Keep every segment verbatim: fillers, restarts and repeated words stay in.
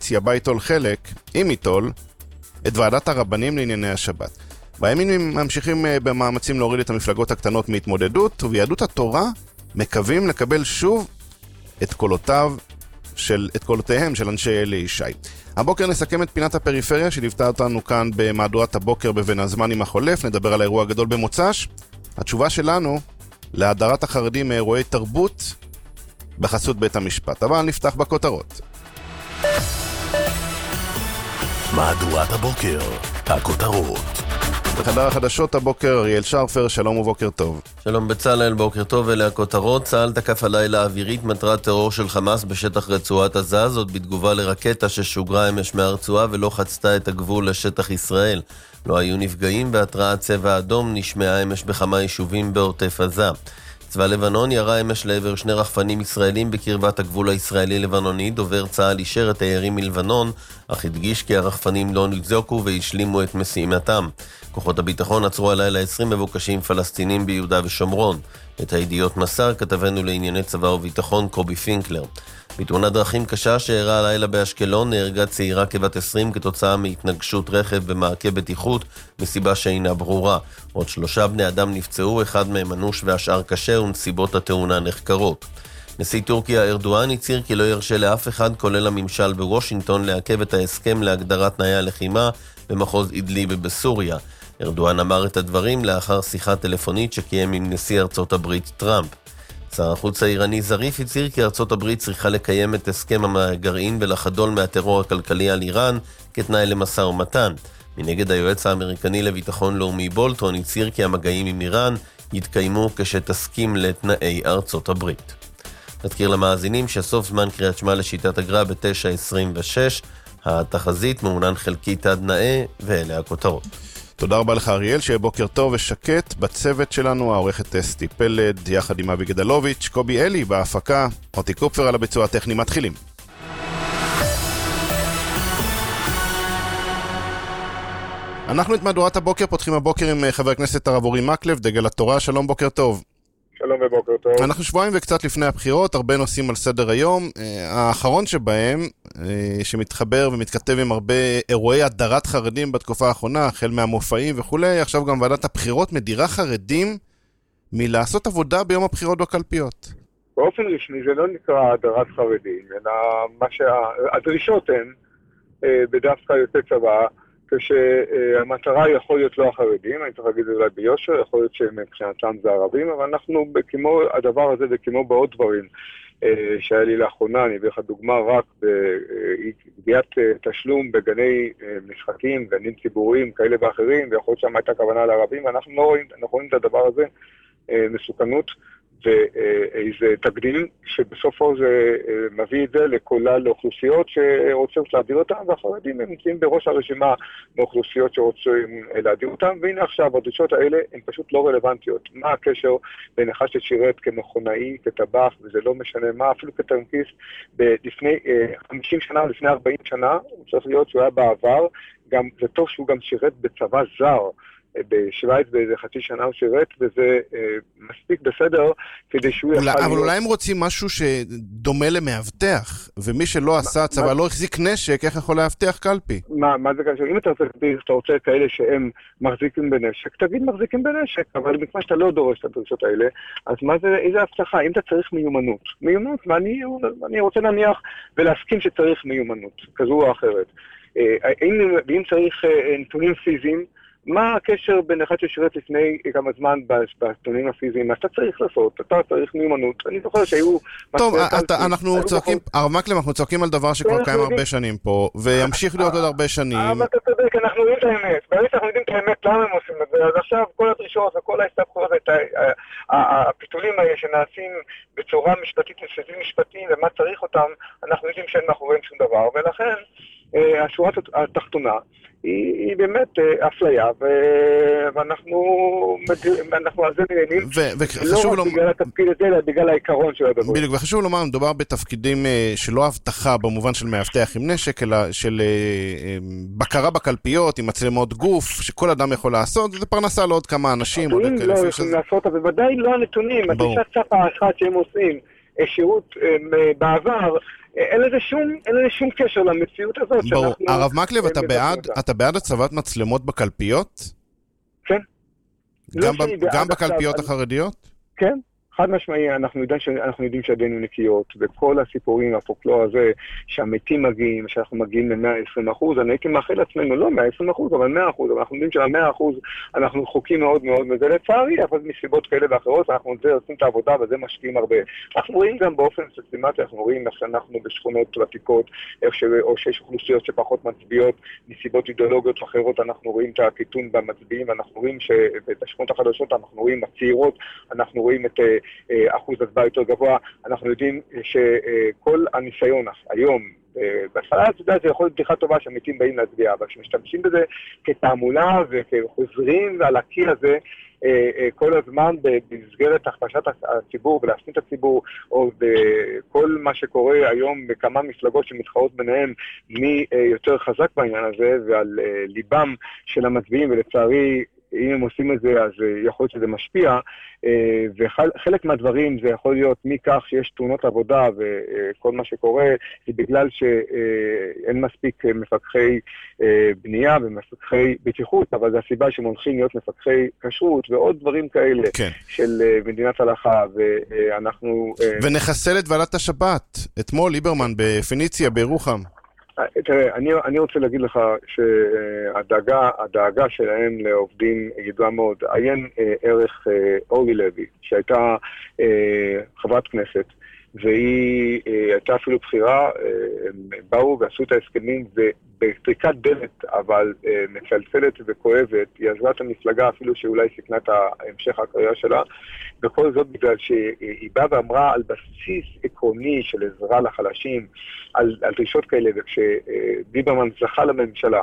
הקואליציה בה ייטול חלק, אם ייטול, את ועדת הרבנים לענייני השבת. בימין ממשיכים במאמצים להוריד את המפלגות הקטנות מהתמודדות, וביהדות התורה מקווים לקבל שוב את קולותיו של, את קולותיהם של אנשי אלי ישי. הבוקר נסכם את פינת הפריפריה שליוותה אותנו כאן במהדורת הבוקר בבין הזמן עם החולף. נדבר על האירוע הגדול במוצ"ש. התשובה שלנו להדרת החרדים מאירועי תרבות בחסות בית המשפט. אבל נפתח בכותרות. מהדורת הבוקר, הכותרות. בחדר החדשות הבוקר אריאל שרפר, שלום ובוקר טוב. שלום בצלאל, בוקר טוב. אלה הכותרות. צה"ל תקף הלילה אווירית מטרת טרור של חמאס בשטח רצועת עזה, זאת בתגובה לרקטה ששוגרה אמש מהרצועה ולא חצתה את הגבול לשטח ישראל. לא היו נפגעים, והתרעת צבע אדום נשמעה אמש בכמה יישובים בעוטף עזה. צבא לבנון ירה אמש לעבר שני רחפנים ישראלים בקרבת הגבול הישראלי-לבנוני. דובר צה"ל אישר את הירים מלבנון, אך הדגיש כי הרחפנים לא נזוקו והשלימו את משימתם. כוחות הביטחון עצרו הלילה עשרים מבוקשים פלסטינים ביהודה ושומרון. את הידיעות מסר כתבנו לענייני צבא וביטחון קובי פינקלר. בתאונת דרכים קשה שאירעה הלילה באשקלון נהרגה צעירה כבת עשרים כתוצאה מהתנגשות רכב במעקה בטיחות מסיבה שאינה ברורה. עוד שלושה בני אדם נפצעו, אחד מהם אנוש והשאר קשה, ונסיבות התאונה נחקרות. נשיא טורקיה ארדואן הצהיר כי לא ירשה לאף אחד כולל הממשל בוושינגטון לעכב את ההסכם להגדרת תנאי הלחימה במחוז אידליב בסוריה. ארדואן אמר את הדברים לאחר שיחה טלפונית שקיים עם נשיא ארצות הברית טראמפ. שר החוץ האיראני זריף הצהיר כי ארצות הברית צריכה לקיים את הסכם הגרעין ולחדול מהטרור הכלכלי על איראן כתנאי למשא ומתן. מנגד, היועץ האמריקני לביטחון לאומי בולטון הצהיר כי המגעים עם איראן יתקיימו כשתסכים לתנאי ארצות הברית. נזכיר למאזינים שסוף זמן קריאת שמע לשיטת אגרה ב-תשע עשרים ושש, התחזית מעונן חלקית עד נאה, ואלה הכותרות. תודה רבה לך אריאל, שיהיה בוקר טוב ושקט. בצוות שלנו העורכת אסתי פלד, יחד עם אבי גדלוביץ', קובי אלי בהפקה, מוטי קופר על הביצוע הטכני. מתחילים. אנחנו את מהדורת הבוקר פותחים הבוקר עם חבר הכנסת הרב אורי מקלב, דגל התורה. שלום, בוקר טוב. שלום ובוקר טוב. אנחנו שבועיים וקצת לפני הבחירות, הרבה נושאים על סדר היום. האחרון שבהם, שמתחבר ומתכתב עם הרבה אירועי הדרת חרדים בתקופה האחרונה, החל מהמופעים וכו'. עכשיו גם ועדת הבחירות מדירה חרדים מלעשות עבודה ביום הבחירות בקלפיות. באופן רשמי זה לא נקרא הדרת חרדים, אלא מה שהדרישות הן בדווקא יוצא צבא, כשהמטרה יכול להיות לא החרדים, אני צריך להגיד את זה אולי ביושר, יכול להיות שמבחינתם זה ערבים, אבל אנחנו כמו הדבר הזה וכמו בעוד דברים שהיה לי לאחרונה, אני אביא לך דוגמה רק בגביית תשלום בגני משחקים, גנים ציבוריים כאלה ואחרים, ויכול להיות שם הייתה כוונה לערבים, ואנחנו לא רואים, אנחנו רואים את הדבר הזה, מסוכנות ואיזה תקדים שבסופו זה מביא את זה לכולל לאוכלוסיות שרוצות להדיר אותם, והחרדים הם נמצאים בראש הרשימה מאוכלוסיות שרוצים להדיר אותם, והנה עכשיו הדרישות האלה הן פשוט לא רלוונטיות. מה הקשר בין אחד ששירת כמכונאי, כטבח, וזה לא משנה מה, אפילו כטנקיסט, לפני חמישים שנה או לפני ארבעים שנה, הוא צריך להיות שהוא היה בעבר, גם זה טוב שהוא גם שירת בצבא זר, בשוויץ באיזה חצי שנה הוא שירת, וזה אה, מספיק בסדר כדי שהוא אולי, יוכל... אבל להיות... אולי הם רוצים משהו שדומה למאבטח, ומי שלא עשה צבא, מה... לא החזיק נשק, איך יכול להבטיח קלפי? מה, מה זה כאשר? אם אתה רוצה, אתה רוצה כאלה שהם מחזיקים בנשק, תגיד מחזיקים בנשק, אבל מכמה שאתה לא דורש את הדרישות האלה, אז מה זה, איזה הבטחה? אם אתה צריך מיומנות, מיומנות, ואני אני רוצה להניח ולהסכים שצריך מיומנות, כזו או אחרת. אה, אם, אם צריך אה, נתונים פיזיים, מה הקשר בין אחד ששירת לפני כמה זמן בתנאים הפיזיים? מה אתה צריך לעשות? אתה צריך מיומנות. אני זוכר שהיו... טוב, אנחנו צועקים, הרב מקלב, אנחנו צועקים על דבר שכבר קיים הרבה שנים פה, וימשיך להיות עוד הרבה שנים. אבל אתה צודק, אנחנו יודעים את האמת. ברגע שאנחנו יודעים את האמת, למה הם עושים את זה? אז עכשיו כל הדרישות וכל ההסתבכויות, הפיתולים האלה שנעשים בצורה משפטית, מסביבים משפטיים, ומה צריך אותם, אנחנו יודעים שאין מאחוריהם שום דבר, ולכן השורה התחתונה היא, היא באמת אפליה, ו... ואנחנו אנחנו על זה נהנים, לא רק בגלל התפקיד הזה, אלא בגלל העיקרון של הדבר. בדיוק, וחשוב לומר, מדובר בתפקידים שלא הבטחה במובן של מאבטח עם נשק, אלא של בקרה בקלפיות, עם מצלמות גוף, שכל אדם יכול לעשות, זה פרנסה לעוד כמה אנשים. אם לא יכולים לעשות, אבל ודאי לא הנתונים, הדרישת סף האחת שהם עושים, שירות בעבר, אין לזה שום, אין לזה שום קשר למציאות הזאת. ברור. הרב מקלב, אתה בעד, אתה בעד הצבת מצלמות בקלפיות? כן. גם, ב, גם בקלפיות עכשיו, החרדיות? כן. חד משמעי, אנחנו יודעים, אנחנו יודעים שידינו נקיות, וכל הסיפורים, הפוקלור הזה, שהמתים מגיעים, שאנחנו מגיעים ל-מאה ועשרים אחוז, אני הייתי מאחל לעצמנו, לא מאה ועשרים אחוז, אבל מאה אחוז, אבל אנחנו יודעים של-מאה אחוז אנחנו רחוקים מאוד מאוד מזה לצערי, אבל מסיבות כאלה ואחרות, אנחנו עושים את העבודה וזה משקיעים הרבה. אנחנו רואים גם באופן סיסטמטי, אנחנו רואים איך שאנחנו בשכונות ותיקות, או שיש אוכלוסיות שפחות מצביעות, מסיבות אידיאולוגיות אחרות, אנחנו רואים את הקיטון במצביעים, אנחנו רואים שאת השכונות החדשות, אנחנו רואים הצעירות, אנחנו רואים את אחוז הצבעה יותר גבוה. אנחנו יודעים שכל הניסיון היום, בהתחלה זה יכול להיות בדיחה טובה שהמתים באים להצביע, אבל כשמשתמשים בזה כתעמולה וכחוזרים על הקיר הזה כל הזמן במסגרת הכפשת הציבור ולהפסיד את הציבור, או בכל מה שקורה היום בכמה מפלגות שמתחרות ביניהם מי יותר חזק בעניין הזה ועל ליבם של המצביעים, ולצערי אם הם עושים את זה, אז יכול להיות שזה משפיע, וחלק מהדברים זה יכול להיות מכך שיש תאונות עבודה, וכל מה שקורה זה בגלל שאין מספיק מפקחי בנייה ומפקחי בטיחות, אבל זה הסיבה שהם הולכים להיות מפקחי כשרות, ועוד דברים כאלה כן. של מדינת הלכה, ואנחנו... ונחסל את ועדת השבת, אתמול ליברמן בפיניציה, בירוחם. תראה, אני, אני רוצה להגיד לך שהדאגה, הדאגה שלהם לעובדים ידועה מאוד. עיין אה, ערך אה, אורלי לוי, שהייתה אה, חברת כנסת, והיא אה, הייתה אפילו בחירה, אה, הם באו ועשו את ההסכמים, ובטריקת דלת, אבל אה, מצלצלת וכואבת, היא עזרה את המפלגה אפילו שאולי סיכנה את המשך הקריירה שלה, בכל זאת בגלל שהיא באה ואמרה על בסיס עקרוני של עזרה לחלשים, על, על דרישות כאלה, וכשליברמן זכה לממשלה,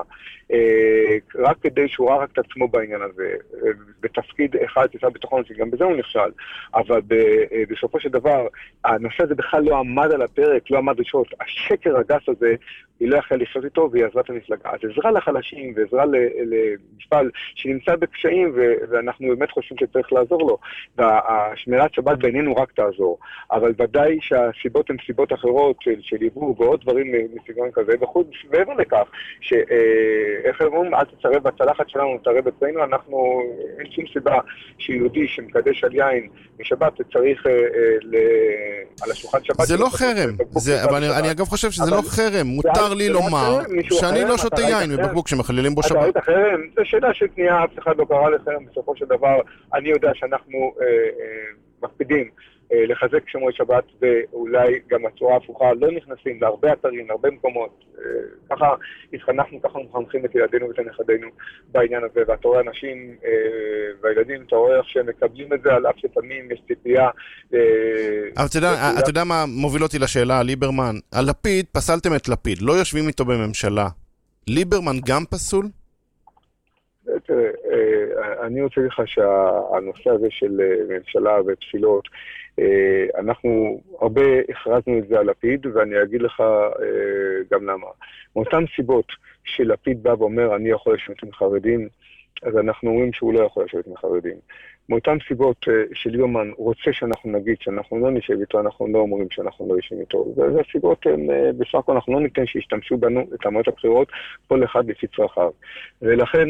רק כדי שהוא ראה רק את עצמו בעניין הזה, בתפקיד אחד, תצא ביטחון, שגם בזה הוא נכשל, אבל בסופו של דבר, הנושא הזה בכלל לא עמד על הפרק, לא עמד דרישות, השקר הגס הזה, היא לא יכלה לחיות איתו, והיא עזרה את המפלגה. אז עזרה לחלשים, ועזרה למפעל שנמצא בקשיים, ואנחנו באמת חושבים שצריך לעזור לו, והשמירת שבת בינינו רק תעזור, אבל ודאי שהסיבות הן סיבות אחרות של, של עיבור ועוד דברים מסגנון כזה, וחוץ מעבר לכך, שאיך אומרים, אל תצרב בצלחת שלנו, תצרב אצלנו, אנחנו, אין שום סיבה שיהודי שמקדש על יין משבת, צריך אה, ל... על השולחן שבת. זה לא חרם, זה, אבל אני, אני אגב חושב שזה אבל... לא חרם, מותר לי לומר שאני לא שותה יין מבקבוק שמחללים בו שבת. אתה ראית חרם? זו שאלה של תנייה, אף אחד לא קרא לחרם, בסופו של דבר, אני יודע שאנחנו אה, אה, מקפידים אה, לחזק שמועי שבת, ואולי גם הצורה הפוכה, לא נכנסים להרבה אתרים, להרבה מקומות. אה, ככה התחנכנו, ככה אנחנו מחנכים את ילדינו ואת נכדינו בעניין הזה, ואתה רואה אנשים אה, והילדים, אתה רואה איך שהם מקבלים את זה, על אף שפעמים יש ציפייה. אה, אבל אתה יודע, אתה יודע מה מוביל אותי לשאלה, ליברמן? על לפיד, פסלתם את לפיד, לא יושבים איתו בממשלה. ליברמן גם פסול? תראה, אני רוצה לך שהנושא הזה של ממשלה ופסילות, אנחנו הרבה הכרזנו את זה על לפיד, ואני אגיד לך גם למה. מאותן סיבות שלפיד בא ואומר, אני יכול לשבת עם חרדים, אז אנחנו אומרים שהוא לא יכול לשבת עם חרדים. מאותן סיבות של ליברמן רוצה שאנחנו נגיד שאנחנו לא נשב איתו, אנחנו לא אומרים שאנחנו לא נשב איתו. וזה הסיבות, בסך הכל אנחנו לא ניתן שישתמשו בנו את המועד הבחירות, כל אחד לפי צרכיו. ולכן,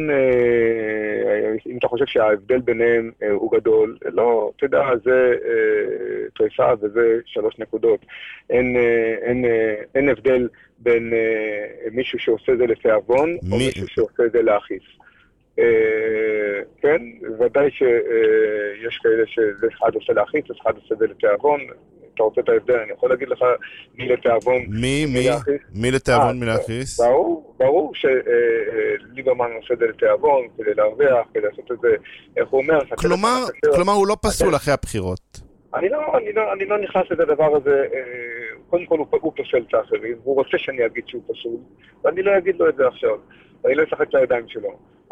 אם אתה חושב שההבדל ביניהם הוא גדול, לא, תדע, זה תריסה וזה שלוש נקודות. אין, אין, אין הבדל בין מישהו שעושה זה לתיאבון, מי... או מישהו שעושה זה להכיס. כן, ודאי שיש כאלה שזה אחד עושה להכיס, אחד עושה זה לתיאבון. אתה רוצה את ההבדל, אני יכול להגיד לך מי לתיאבון, מי, מי, מי לתיאבון, מי להכיס? ברור, ברור שליברמן עושה את זה לתיאבון, כדי להרוויח, כדי לעשות את זה, איך הוא אומר. כלומר, כלומר הוא לא פסול אחרי הבחירות. אני לא, אני לא, אני לא נכנס את הדבר הזה, קודם כל הוא פוסל את האחרים, הוא רוצה שאני אגיד שהוא פסול, ואני לא אגיד לו את זה עכשיו, אני לא אשחק לידיים שלו.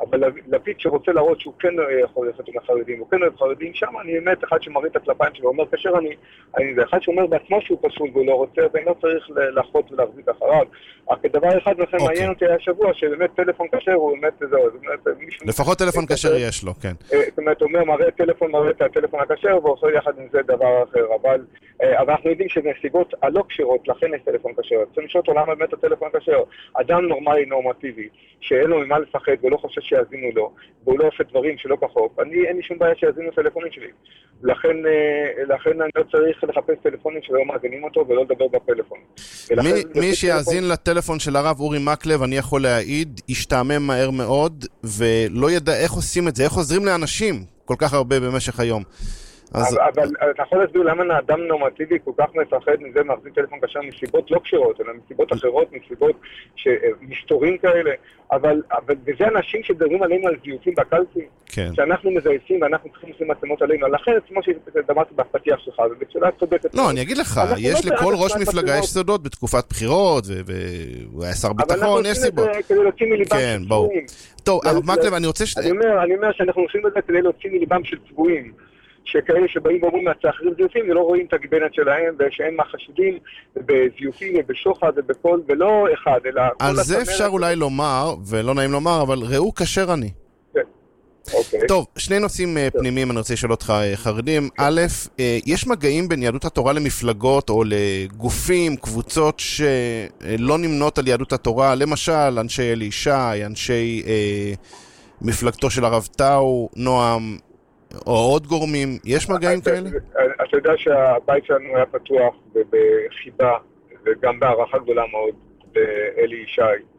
אבל לפיד שרוצה להראות שהוא כן יכול ללכת עם החרדים, הוא כן אוהב חרדים, שם אני באמת אחד שמראה את הכלפיים שלו, אומר, כאשר אני, אני זה אחד שאומר בעצמו שהוא פסול והוא לא רוצה, ואני לא צריך לאחות ולהחזיק אחריו. אך כדבר אחד לכם okay. מעניין אותי השבוע, שבאמת טלפון כשר הוא באמת, זהו, באמת מישהו... לפחות טלפון כשר יש לו, כן. זאת אומרת, הוא אומר, מראה טלפון, מראה את הטלפון הכשר, ועושה יחד עם זה דבר אחר, אבל, אבל אנחנו יודעים שבנסיבות הלא קשרות, לכן יש טלפון כשר. צריך לשאול אותו למה באמת הטלפון כשר. אדם נורמלי, נורמטיבי, שאין לו ממה לפחד ולא חושב שיאזינו לו, והוא לא עושה דברים שלא כחוק, אני, אין לי שום בעיה שיאזינו טלפונים שלי. לכן, לכן אני לא צריך לחפש טלפונים שלא מאזינים אותו ולא לדבר בפלאפון. מי, מי שיאזין לטלפון של הרב אורי מקלב, אני יכול להעיד, ישתעמם מהר מאוד, ולא ידע איך עושים את זה, איך עוזרים לאנשים כל כך הרבה במשך היום. אז... אבל, אבל אתה יכול להסביר למה האדם נורמטיבי כל כך מפחד מזה, מחזיק טלפון כשר מסיבות לא קשרות, אלא מסיבות אחרות, מסיבות מסתורים כאלה, אבל, אבל וזה אנשים שדברים עלינו על זיופים בקלפי, כן. שאנחנו מזייסים ואנחנו צריכים לשים מצלמות עלינו, לכן כמו שדמרתי בפתיח שלך, ובשאלה צודקת. לא, אני אגיד לך, יש לא לכל ראש מפלגה יש סודות בתקופת בחירות, והוא היה שר ביטחון, יש סיבות. אבל אנחנו עושים את זה כדי להוציא מליבם כן, של בוא. צבועים. טוב, הרב מקלב, אני רוצה ש... אני אומר, אני אומר שאנחנו עושים את זה כדי להוציא מליבם של צבועים. שכאלה שבאים ואומרים מהצאחרים זיופים ולא רואים את הגיבנת שלהם ושהם החשודים בזיופים ובשוחד ובכל ולא אחד אלא... על זה אפשר אולי לומר, ולא נעים לומר, אבל ראו כשר אני. אוקיי. טוב, שני נושאים פנימיים אני רוצה לשאול אותך חרדים. א', יש מגעים בין יהדות התורה למפלגות או לגופים, קבוצות שלא נמנות על יהדות התורה, למשל אנשי אלי ישי, אנשי אה, מפלגתו של הרב טאו, נועם, או עוד גורמים, יש מגעים כאלה? אתה יודע שהבית שלנו היה פתוח בחיבה וגם בהערכה גדולה מאוד לאלי ישי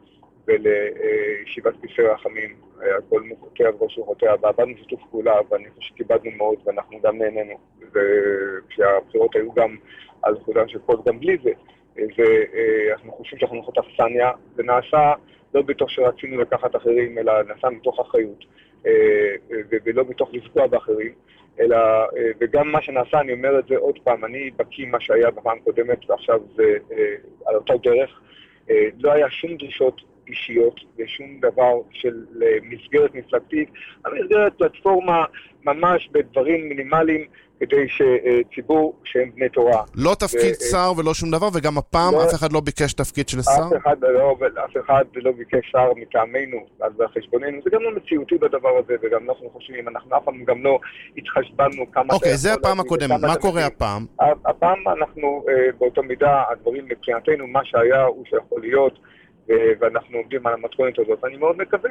ולישיבת כיסא רחמים, כל מוכותיה וראש רוחותיה, ועבדנו שיתוף פעולה ואני חושב שכיבדנו מאוד ואנחנו גם נהנינו, וכשהבחירות היו גם על חודם של כל גם בלי זה, ואנחנו חושבים שאנחנו נוחות אכסניה, זה נעשה לא בתוך שרצינו לקחת אחרים, אלא נעשה מתוך אחריות. ולא מתוך לפגוע באחרים, אלא, וגם מה שנעשה, אני אומר את זה עוד פעם, אני בקיא מה שהיה בפעם קודמת, ועכשיו זה על אותו דרך, לא היה שום דרישות אישיות, ושום דבר של מסגרת מפלגתית, המסגרת פלטפורמה ממש בדברים מינימליים, כדי שציבור שהם בני תורה. לא תפקיד שר ולא שום דבר, וגם הפעם אף אחד לא ביקש תפקיד של שר? אף אחד לא, אף אחד לא ביקש שר מטעמנו, אז בחשבוננו. זה גם לא מציאותי בדבר הזה, וגם אנחנו חושבים, אנחנו אף פעם גם לא התחשבנו כמה... אוקיי, זה הפעם הקודמת. מה קורה הפעם? הפעם אנחנו באותו מידה, הדברים מבחינתנו, מה שהיה הוא שיכול להיות, ואנחנו עומדים על המתכונת הזאת. אני מאוד מקווה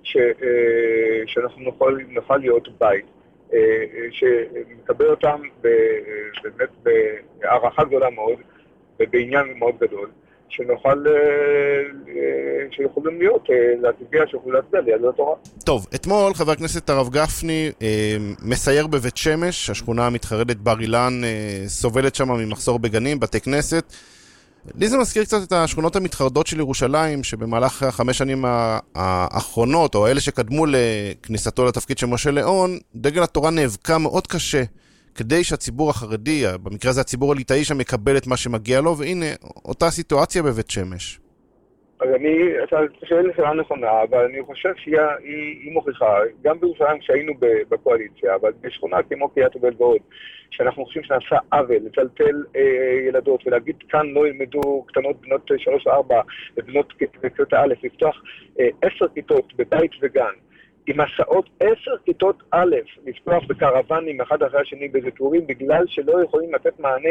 שאנחנו נוכל להיות בית. שמקבל אותם באמת בהערכה גדולה מאוד ובעניין מאוד גדול שנוכל שיכולים להיות להצביע שיכולים להצביע ליהדות התורה. טוב, אתמול חבר הכנסת הרב גפני מסייר בבית שמש, השכונה המתחרדת בר אילן סובלת שם ממחסור בגנים, בתי כנסת. לי זה מזכיר קצת את השכונות המתחרדות של ירושלים, שבמהלך החמש שנים האחרונות, או אלה שקדמו לכניסתו לתפקיד של משה ליאון, דגל התורה נאבקה מאוד קשה, כדי שהציבור החרדי, במקרה הזה הציבור הליטאי שם, יקבל את מה שמגיע לו, והנה, אותה סיטואציה בבית שמש. אז אני, אתה שואל לי שאלה נכונה, אבל אני חושב שהיא היא מוכיחה, גם בירושלים כשהיינו בקואליציה, אבל בשכונה כמו קריית אובל ועוד, שאנחנו חושבים שנעשה עוול, לטלטל אה, ילדות ולהגיד כאן לא ילמדו קטנות בנות שלוש וארבע ובנות כיתה א', לפתוח אה, עשר כיתות בבית וגן, עם הסעות עשר כיתות א', לפתוח בקרוונים אחד אחרי השני באיזה טורים, בגלל שלא יכולים לתת מענה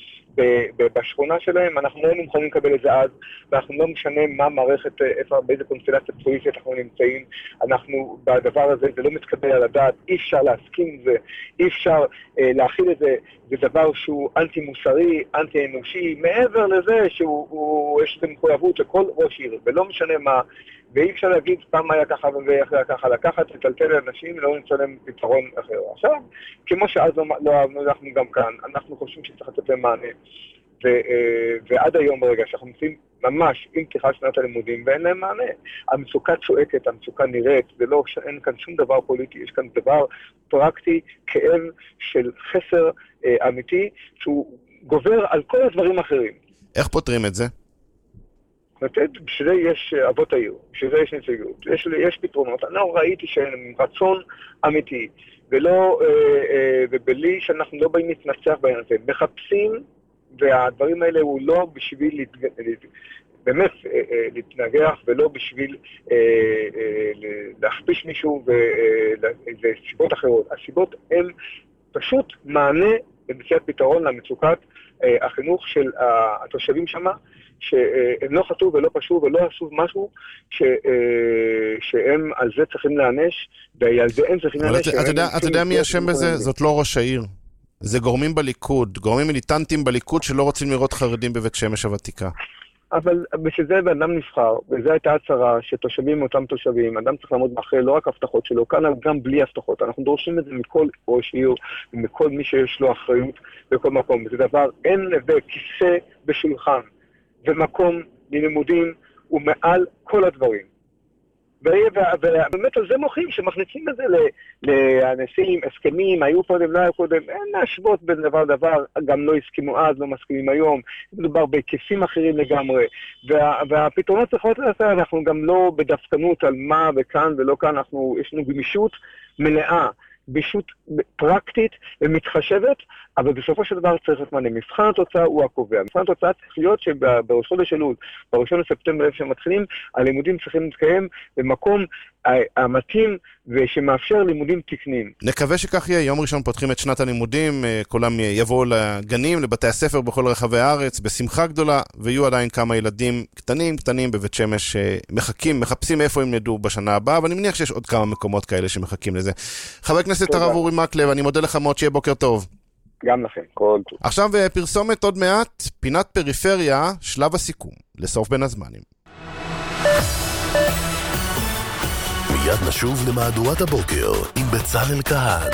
בשכונה שלהם, אנחנו לא מוכנים לקבל את זה אז, ואנחנו לא משנה מה מערכת, איפה, באיזה קונסטלציה פוליטית אנחנו נמצאים, אנחנו בדבר הזה, זה לא מתקבל על הדעת, אי אפשר להסכים עם זה, אי אפשר אה, להכיל את זה, זה דבר שהוא אנטי מוסרי, אנטי אנושי, מעבר לזה שהוא, הוא, יש את המחויבות לכל ראש עיר, ולא משנה מה, ואי אפשר להגיד פעם היה ככה ואחרי ככה, לקחת לטלטל לאנשים, לא נמצא להם פתרון אחר. עכשיו, כמו שאז לא, לא אנחנו גם כאן, אנחנו חושבים שצריך לתת להם מענה. ו, ועד היום ברגע שאנחנו נמצאים ממש עם פתיחת שנת הלימודים ואין להם מענה. המצוקה צועקת, המצוקה נראית, ולא שאין כאן שום דבר פוליטי, יש כאן דבר פרקטי, כאב של חסר אה, אמיתי, שהוא גובר על כל הדברים האחרים. איך פותרים את זה? בשביל זה יש אבות העיר, בשביל זה יש נציגות, יש, יש פתרונות. אני לא ראיתי שהם רצון אמיתי, ולא, אה, אה, ובלי שאנחנו לא באים להתנצח בעניין הזה. מחפשים, והדברים האלה הוא לא בשביל להתג... באמת אה, אה, להתנגח, ולא בשביל אה, אה, להכפיש מישהו וסיבות אחרות. הסיבות הן פשוט מענה למציאת פתרון למצוקת אה, החינוך של התושבים שמה, שהם לא חטאו ולא פשעו ולא עשו משהו ש, שהם על זה צריכים להענש, וילדיהם צריכים להענש. אתה יודע מי אשם בזה? זאת לא ראש העיר. זה גורמים בליכוד, גורמים מיליטנטים בליכוד שלא רוצים לראות חרדים בבית שמש הוותיקה. אבל בשביל זה אדם נבחר, וזו הייתה הצהרה שתושבים אותם תושבים, אדם צריך לעמוד מאחורי לא רק הבטחות שלו, כאן גם בלי הבטחות. אנחנו דורשים את זה מכל ראש עיר, ומכל מי שיש לו אחריות בכל מקום. וזה דבר, אין בכיסא בשולחן. ומקום ללימודים הוא מעל כל הדברים. ובאמת על זה מוחים שמכניסים את זה לאנשים, הסכמים, היו קודם, לא היו קודם, אין להשוות בין דבר לדבר, גם לא הסכימו אז, לא מסכימים היום, מדובר בהיקפים אחרים לגמרי, וה, והפתרונות צריכות לעשות, אנחנו גם לא בדווקנות על מה וכאן ולא כאן, אנחנו, יש לנו גמישות מלאה, גמישות פרקטית ומתחשבת, אבל בסופו של דבר צריך לתמנה. מבחן התוצאה הוא הקובע. מבחן התוצאה צריך להיות שבראש חודש אלול, בראשון לספטמבר איפה שמתחילים, הלימודים צריכים להתקיים במקום המתאים ושמאפשר לימודים תקניים. נקווה שכך יהיה. יום ראשון פותחים את שנת הלימודים, כולם יבואו לגנים, לבתי הספר בכל רחבי הארץ, בשמחה גדולה, ויהיו עדיין כמה ילדים קטנים, קטנים בבית שמש מחכים, מחפשים איפה הם נדעו בשנה הבאה, אבל אני מניח שיש עוד כמה מקומות כאלה שמחכים לזה. חבר הכנסת הרב אורי מקלב, אני מודה לך מאוד, שיהיה בוקר טוב. גם לכם, כל טוב. עכשיו פרסומת עוד מעט, פינת פריפריה, שלב הסיכום, לסוף בין הזמנים. מיד נשוב למהדורת הבוקר עם בצלאל כהן.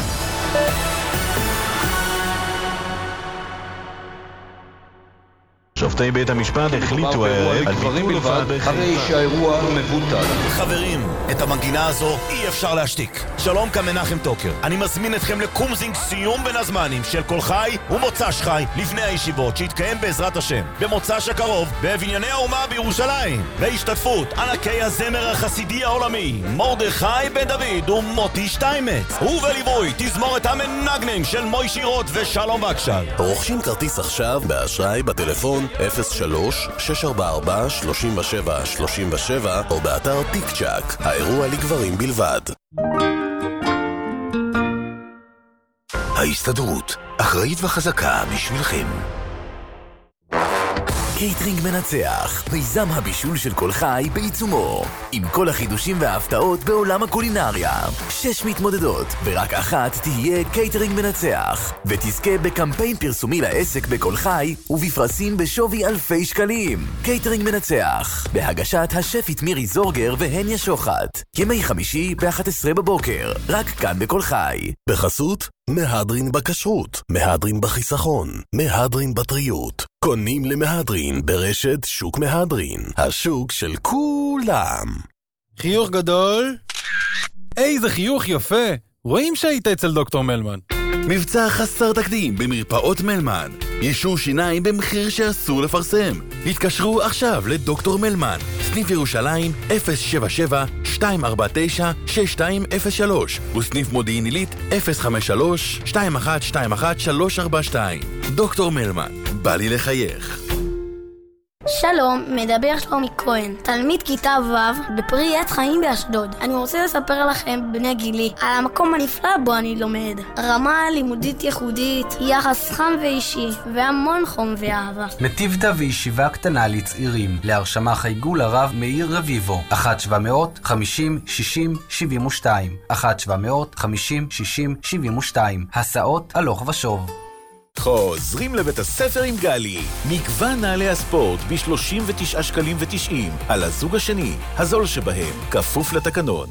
שופטי בית המשפט החליטו הערב על ביטול בלבד אחרי שהאירוע מבוטל. חברים, את המנגינה הזו אי אפשר להשתיק. שלום, כאן מנחם טוקר. אני מזמין אתכם לקומזינג סיום בין הזמנים של כל חי ומוצ"ש חי לפני הישיבות שיתקיים בעזרת השם במוצ"ש הקרוב בבנייני האומה בירושלים. בהשתתפות ענקי הזמר החסידי העולמי מרדכי בן דוד ומוטי שטיימץ, ובליווי תזמורת המנגנים של מוישי רוט ושלום בקשל. רוכשים כרטיס עכשיו באשראי בטלפון אפס שלוש שש ארבע ארבע שלוש שבע שלוש שבע או באתר טיק צ'ק. האירוע לגברים בלבד. ההסתדרות, אחראית וחזקה בשבילכם. קייטרינג מנצח, מיזם הבישול של כל חי בעיצומו, עם כל החידושים וההפתעות בעולם הקולינריה. שש מתמודדות, ורק אחת תהיה קייטרינג מנצח, ותזכה בקמפיין פרסומי לעסק בכל חי, ובפרסים בשווי אלפי שקלים. קייטרינג מנצח, בהגשת השפית מירי זורגר והניה שוחט, ימי חמישי ב-אחת עשרה בבוקר, רק כאן בכל חי. בחסות מהדרין בכשרות, מהדרין בחיסכון, מהדרין בטריות. קונים למהדרין ברשת שוק מהדרין, השוק של כולם. חיוך גדול. איזה חיוך יפה. רואים שהיית אצל דוקטור מלמן. מבצע חסר תקדים במרפאות מלמן. יישור שיניים במחיר שאסור לפרסם. התקשרו עכשיו לדוקטור מלמן. סניף ירושלים אפס שבע שבע שתיים ארבע תשע שש שתיים אפס שלוש וסניף מודיעין עילית אפס חמש שלוש שתיים אחת שתיים אחת שלוש ארבע שתיים. דוקטור מלמן, בא לי לחייך. שלום, מדבר שלומי כהן, תלמיד כיתה ו' בפרי עץ חיים באשדוד. אני רוצה לספר לכם, בני גילי, על המקום הנפלא בו אני לומד. רמה לימודית ייחודית, יחס חם ואישי, והמון חום ואהבה. נתיבתא וישיבה קטנה לצעירים. להרשמה חייגו לרב מאיר רביבו, אחת שבע מאות חמישים שישים שבעים ושתיים, אחת שבע מאות חמישים שישים שבעים ושתיים. הסעות הלוך ושוב. חוזרים לבית הספר עם גלי. מגוון נעלי הספורט ב-שלושים ותשעה שקלים ותשעים על הזוג השני, הזול שבהם, כפוף לתקנון.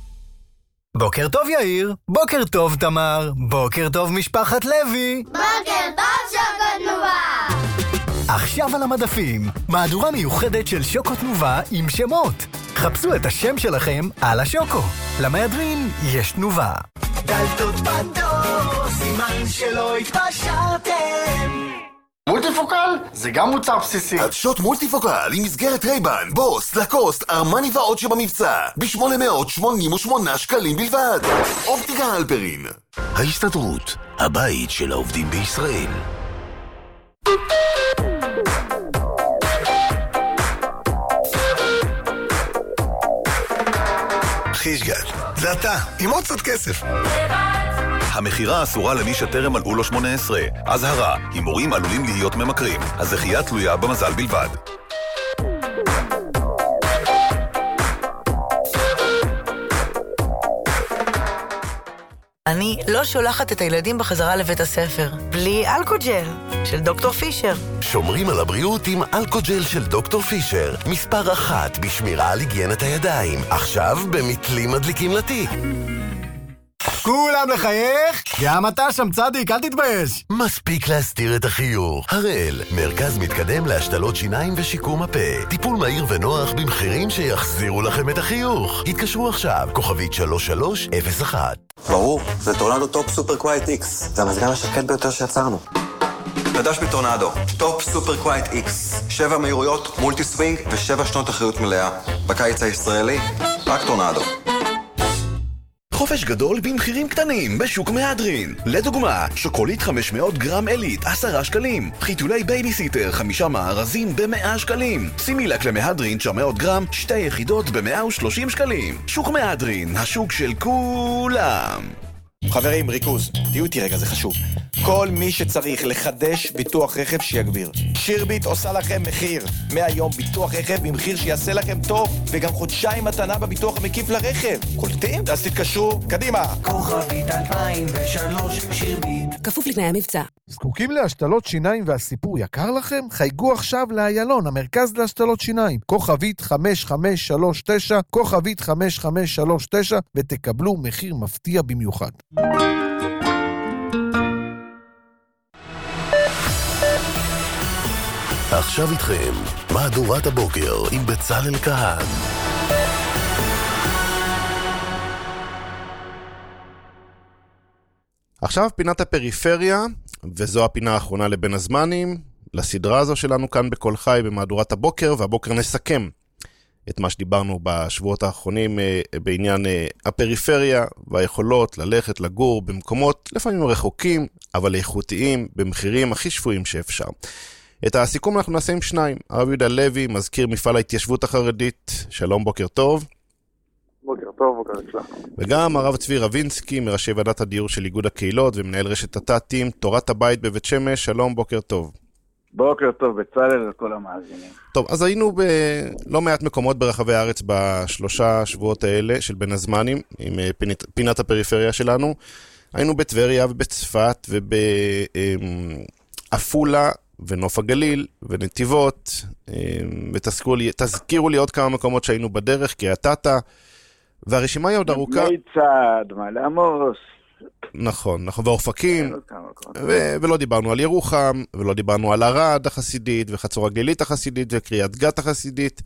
בוקר טוב יאיר, בוקר טוב תמר, בוקר טוב משפחת לוי. בוקר טוב שוקו תנובה. עכשיו על המדפים, מהדורה מיוחדת של שוקו תנובה עם שמות. חפשו את השם שלכם על השוקו. למהדרין יש תנובה. דלתות בדור, סימן שלא התפשרתם. מולטיפוקל? זה גם מוצר בסיסי. עדשות מולטיפוקל עם מסגרת רייבן, בוס, לקוסט, ארמני ועוד שבמבצע ב-שמונה מאות שמונים ושמונה שקלים בלבד. אופטיקה הלפרין. ההסתדרות, הבית של העובדים בישראל. חישגל, זה אתה, עם עוד קצת כסף. המחירה אסורה למי שטרם מלאו לו שמונה עשרה. אזהרה, הימורים עלולים להיות ממכרים. הזכייה תלויה במזל בלבד. אני לא שולחת את הילדים בחזרה לבית הספר בלי אלכוג'ל של דוקטור פישר. שומרים על הבריאות עם אלכוג'ל של דוקטור פישר, מספר אחת בשמירה על היגיינת הידיים. עכשיו במתלים מדליקים לתיק. כולם לחייך? גם אתה שם צדיק, אל תתבייש. מספיק להסתיר את החיוך. הראל, מרכז מתקדם להשתלות שיניים ושיקום הפה. טיפול מהיר ונוח במחירים שיחזירו לכם את החיוך. התקשרו עכשיו, כוכבית שלוש שלוש אפס אחת. ברור, זה טורנדו טופ סופר קווייט איקס. זה המזגן השקט ביותר שיצרנו. חדש בטורנדו, טופ סופר קווייט איקס. שבע מהירויות, מולטי סווינג ושבע שנות אחריות מלאה. בקיץ הישראלי, רק טורנדו. חופש גדול במחירים קטנים בשוק מהדרין. לדוגמה, שוקולית חמש מאות גרם אלית, עשרה שקלים. חיתולי בייביסיטר, חמישה מארזים ב-מאה שקלים. סימילק למהדרין, תשע מאות גרם, שתי יחידות ב-מאה ושלושים שקלים. שוק מהדרין, השוק של כולם. חברים, ריכוז, תהיו איתי רגע, זה חשוב. כל מי שצריך לחדש ביטוח רכב שיגביר. שירביט עושה לכם מחיר. מהיום ביטוח רכב במחיר שיעשה לכם טוב, וגם חודשיים מתנה בביטוח המקיף לרכב. קולטים? אז תתקשרו, קדימה. כוכבית אלפיים ושלוש שירביט. כפוף לתנאי המבצע. זקוקים להשתלות שיניים והסיפור יקר לכם? חייגו עכשיו לאיילון, המרכז להשתלות שיניים. כוכבית חמש חמש שלוש תשע, כוכבית חמש חמש שלוש תשע, ותקבלו מחיר מפתיע במיוחד. עכשיו איתכם, מהדורת הבוקר עם בצלאל כהן. עכשיו פינת הפריפריה, וזו הפינה האחרונה לבין הזמנים, לסדרה הזו שלנו כאן בכל חי במהדורת הבוקר, והבוקר נסכם את מה שדיברנו בשבועות האחרונים בעניין הפריפריה והיכולות ללכת לגור במקומות לפעמים רחוקים, אבל איכותיים, במחירים הכי שפויים שאפשר. את הסיכום אנחנו נעשה עם שניים. הרב יהודה לוי, מזכיר מפעל ההתיישבות החרדית. שלום, בוקר טוב. בוקר טוב, בוקר אצלך. וגם הרב צבי רבינסקי, מראשי ועדת הדיור של איגוד הקהילות ומנהל רשת התתים, תורת הבית בבית שמש. שלום, בוקר טוב. בוקר טוב, בצלאל וכל המאזינים. טוב, אז היינו בלא מעט מקומות ברחבי הארץ בשלושה שבועות האלה של בין הזמנים, עם פינת, פינת הפריפריה שלנו. היינו בטבריה ובצפת ובאפולה ונוף הגליל ונתיבות, ותזכירו לי, תזכירו לי עוד כמה מקומות שהיינו בדרך, כי התתה, והרשימה היא עוד ארוכה. בני צעד, מעלה עמוס. נכון, נכון, ואופקים, ו- ולא דיברנו על ירוחם, ולא דיברנו על ערד החסידית, וחצור הגלילית החסידית, וקריית גת החסידית,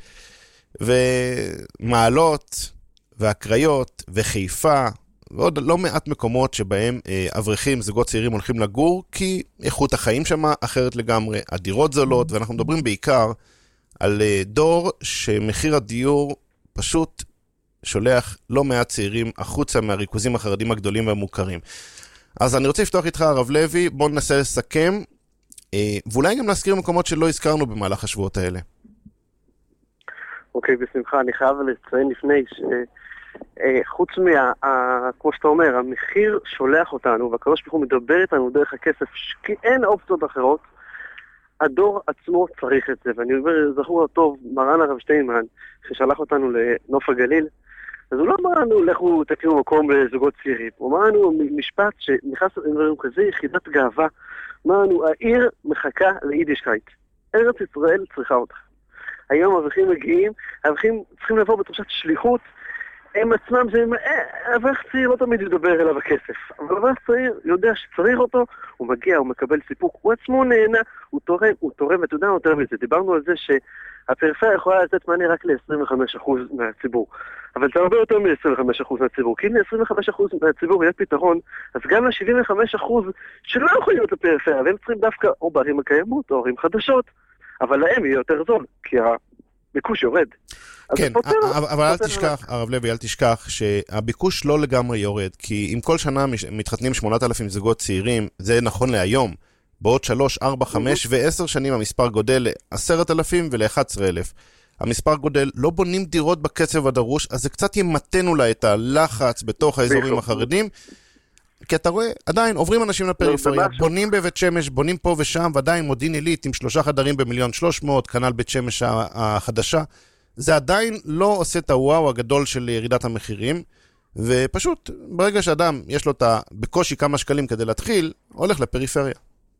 ומעלות, והקריות, וחיפה, ועוד לא מעט מקומות שבהם אה, אברכים, זוגות צעירים הולכים לגור, כי איכות החיים שם אחרת לגמרי, הדירות זולות, ואנחנו מדברים בעיקר על אה, דור שמחיר הדיור פשוט שולח לא מעט צעירים החוצה מהריכוזים החרדים הגדולים והמוכרים. אז אני רוצה לפתוח איתך, הרב לוי, בואו ננסה לסכם, אה, ואולי גם להזכיר מקומות שלא הזכרנו במהלך השבועות האלה. אוקיי, בשמחה, אני חייב לציין לפני ש... חוץ מה, כמו שאתה אומר, המחיר שולח אותנו, והקדוש ברוך הוא מדבר איתנו דרך הכסף, כי אין אופציות אחרות. הדור עצמו צריך את זה, ואני אומר, זכור טוב, מרן הרב שטיינמן, ששלח אותנו לנוף הגליל, אז הוא לא אמר לנו, לכו תקימו מקום לזוגות צעירים, הוא אמר לנו משפט שנכנס לדברים כזה, יחידת גאווה, אמר לנו, העיר מחכה ליידישקייט, ארץ ישראל צריכה אותך. היום האברכים מגיעים, האברכים צריכים לבוא בתחושת שליחות, הם עצמם, אברך צעיר לא תמיד ידבר אליו הכסף, אבל אברך צעיר יודע שצריך אותו, הוא מגיע, הוא מקבל סיפוק, הוא עצמו נהנה, הוא תורם, הוא תורם, ואתה יודע, הוא תורם לזה. דיברנו על זה שהפריפריה יכולה לתת מענה רק ל-עשרים וחמישה אחוז מהציבור, אבל זה הרבה יותר מ-עשרים וחמישה אחוז מהציבור, כי אם ל-עשרים וחמישה אחוז מהציבור יהיה פתרון, אז גם ל-שבעים וחמישה אחוז שלא יכולים להיות לפריפריה, והם צריכים דווקא או בערים הקיימות או ערים חדשות, אבל להם יהיה יותר זול, כי הביקוש יורד. כן, אבל אל תשכח, הרב לוי, אל תשכח שהביקוש לא לגמרי יורד, כי אם כל שנה מתחתנים שמונת אלפים זוגות צעירים, זה נכון להיום, בעוד שלוש, ארבע, חמש ועשר שנים המספר גודל ל-עשרת אלפים ול-אחד עשר אלף. המספר גודל, לא בונים דירות בקצב הדרוש, אז זה קצת ימתן אולי את הלחץ בתוך האזורים החרדים, כי אתה רואה, עדיין עוברים אנשים לפריפריה, בונים בבית שמש, בונים פה ושם, ועדיין מודיעין עילית עם שלושה חדרים במיליון שלוש מאות, כנ"ל בית שמש החדשה, זה עדיין לא עושה את הוואו הגדול של ירידת המחירים, ופשוט ברגע שאדם יש לו את בקושי כמה שקלים כדי להתחיל, הולך לפריפריה.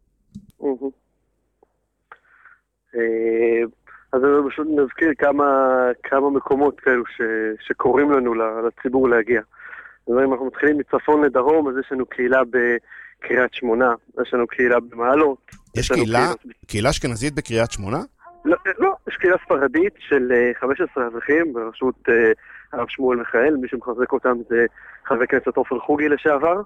אז אני פשוט נזכיר כמה מקומות כאלו שקוראים לנו לציבור להגיע. אם אנחנו מתחילים מצפון לדרום, אז יש לנו קהילה בקריית שמונה, יש לנו קהילה במעלות. יש קהילה, קהילה אשכנזית בקריית שמונה? לא, לא, יש קהילה ספרדית של חמישה עשר אברכים בראשות הרב שמואל מיכאל, מי שמחזק אותם זה חבר כנסת עופר חוגי לשעבר.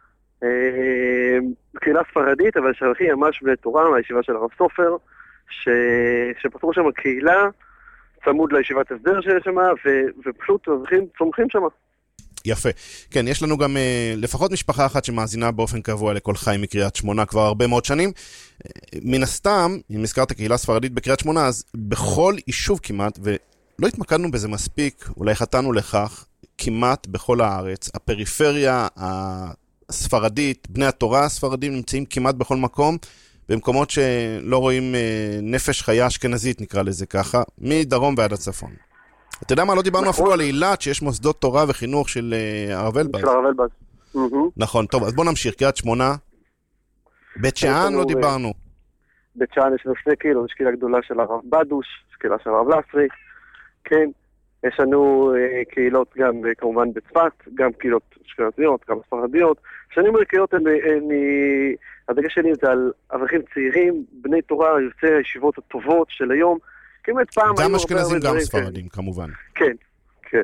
קהילה ספרדית, אבל שהלכי ממש בתורה, מהישיבה של הרב סופר, שפתחו שם קהילה, צמוד לישיבת הסדר שיש שם, ופשוט אברכים צומחים שם. יפה. כן, יש לנו גם אה, לפחות משפחה אחת שמאזינה באופן קבוע לכל חי מקריית שמונה כבר הרבה מאוד שנים. מן הסתם, אם הזכרת קהילה ספרדית בקריית שמונה, אז בכל יישוב כמעט, ולא התמקדנו בזה מספיק, אולי חתנו לכך, כמעט בכל הארץ, הפריפריה הספרדית, בני התורה הספרדים נמצאים כמעט בכל מקום, במקומות שלא רואים אה, נפש חיה אשכנזית, נקרא לזה ככה, מדרום ועד הצפון. אתה יודע מה, לא דיברנו אפילו על אילת, שיש מוסדות תורה וחינוך של הרב אלבז. של הרב אלבז. נכון, טוב, אז בוא נמשיך, קריית שמונה. בית שאן לא דיברנו. בית שאן יש לנו שני קהילות, יש קהילה גדולה של הרב בדוש, יש קהילה של הרב לסרי, כן. יש לנו קהילות גם כמובן בצפת, גם קהילות אשכנזיות, גם ספרדיות. כשאני אומר קהילות, הדגש שלי זה על אברכים צעירים, בני תורה, יוצאי הישיבות הטובות של היום, גם אשכנזים, גם ספרדים, כמובן. כן, כן.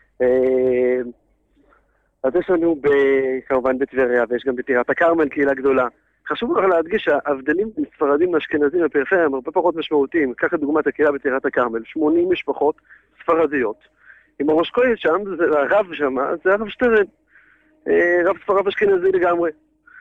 אז יש לנו כמובן בטבריה, ויש גם בטירת הכרמל קהילה גדולה. חשוב לך להדגיש שההבדלים בין ספרדים לאשכנזים בפריפריה הם הרבה פחות משמעותיים. קח את דוגמת הקהילה בטירת הכרמל, שמונים משפחות ספרדיות. עם הראש כהן שם, הרב שם, זה הרב שטרן. רב ספרד אשכנזי לגמרי.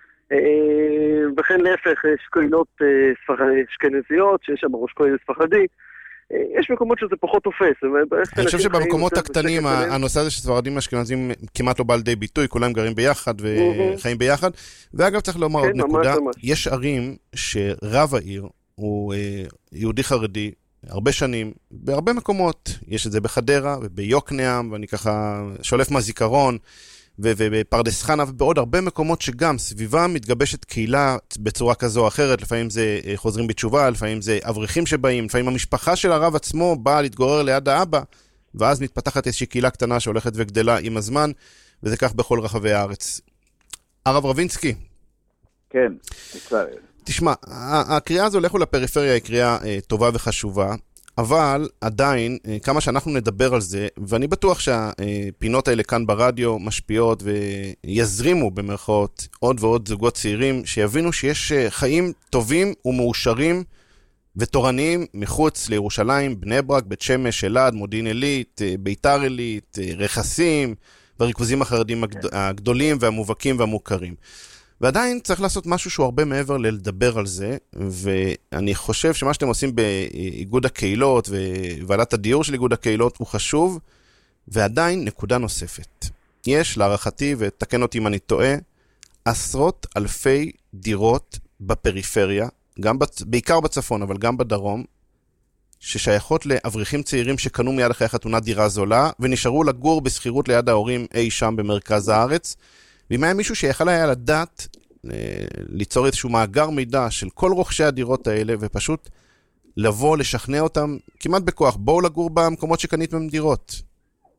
וכן להפך, יש קהילות אשכנזיות, שיש שם ראש כהן ספרדי. יש מקומות שזה פחות תופס. אני חושב שבמקומות הקטנים, הנושא הזה שספרדים אשכנזים כמעט לא בא לידי ביטוי, כולם גרים ביחד וחיים ביחד. ואגב, צריך לומר עוד נקודה, יש ערים שרב העיר הוא יהודי חרדי, הרבה שנים, בהרבה מקומות, יש את זה בחדרה וביוקנעם, ואני ככה שולף מהזיכרון, ובפרדס חנה ובעוד הרבה מקומות שגם סביבה מתגבשת קהילה בצורה כזו או אחרת, לפעמים זה חוזרים בתשובה, לפעמים זה אברכים שבאים, לפעמים המשפחה של הרב עצמו באה להתגורר ליד האבא, ואז מתפתחת איזושהי קהילה קטנה שהולכת וגדלה עם הזמן, וזה כך בכל רחבי הארץ. הרב רבינסקי. כן, תשמע, הקריאה הזו לכו לפריפריה היא קריאה טובה וחשובה, אבל עדיין, כמה שאנחנו נדבר על זה, ואני בטוח שהפינות האלה כאן ברדיו משפיעות ויזרימו במרכאות עוד ועוד זוגות צעירים, שיבינו שיש חיים טובים ומאושרים ותורניים מחוץ לירושלים, בני ברק, בית שמש, אלעד, מודיעין עילית, ביתר עילית, רכסים, והריכוזים החרדים הגדולים והמובהקים והמוכרים. ועדיין צריך לעשות משהו שהוא הרבה מעבר ללדבר על זה, ואני חושב שמה שאתם עושים באיגוד הקהילות וועדת הדיור של איגוד הקהילות הוא חשוב, ועדיין נקודה נוספת. יש להערכתי, ותקן אותי אם אני טועה, עשרות אלפי דירות בפריפריה, גם בצ... בעיקר בצפון, אבל גם בדרום, ששייכות לאברכים צעירים שקנו מיד אחרי חתונה דירה זולה, ונשארו לגור בסחירות ליד ההורים אי שם במרכז הארץ, ואם היה מישהו שיכל היה לדעת ליצור איזשהו מאגר מידע של כל רוכשי הדירות האלה, ופשוט לבוא, לשכנע אותם כמעט בכוח, בואו לגור במקומות שקניתם דירות.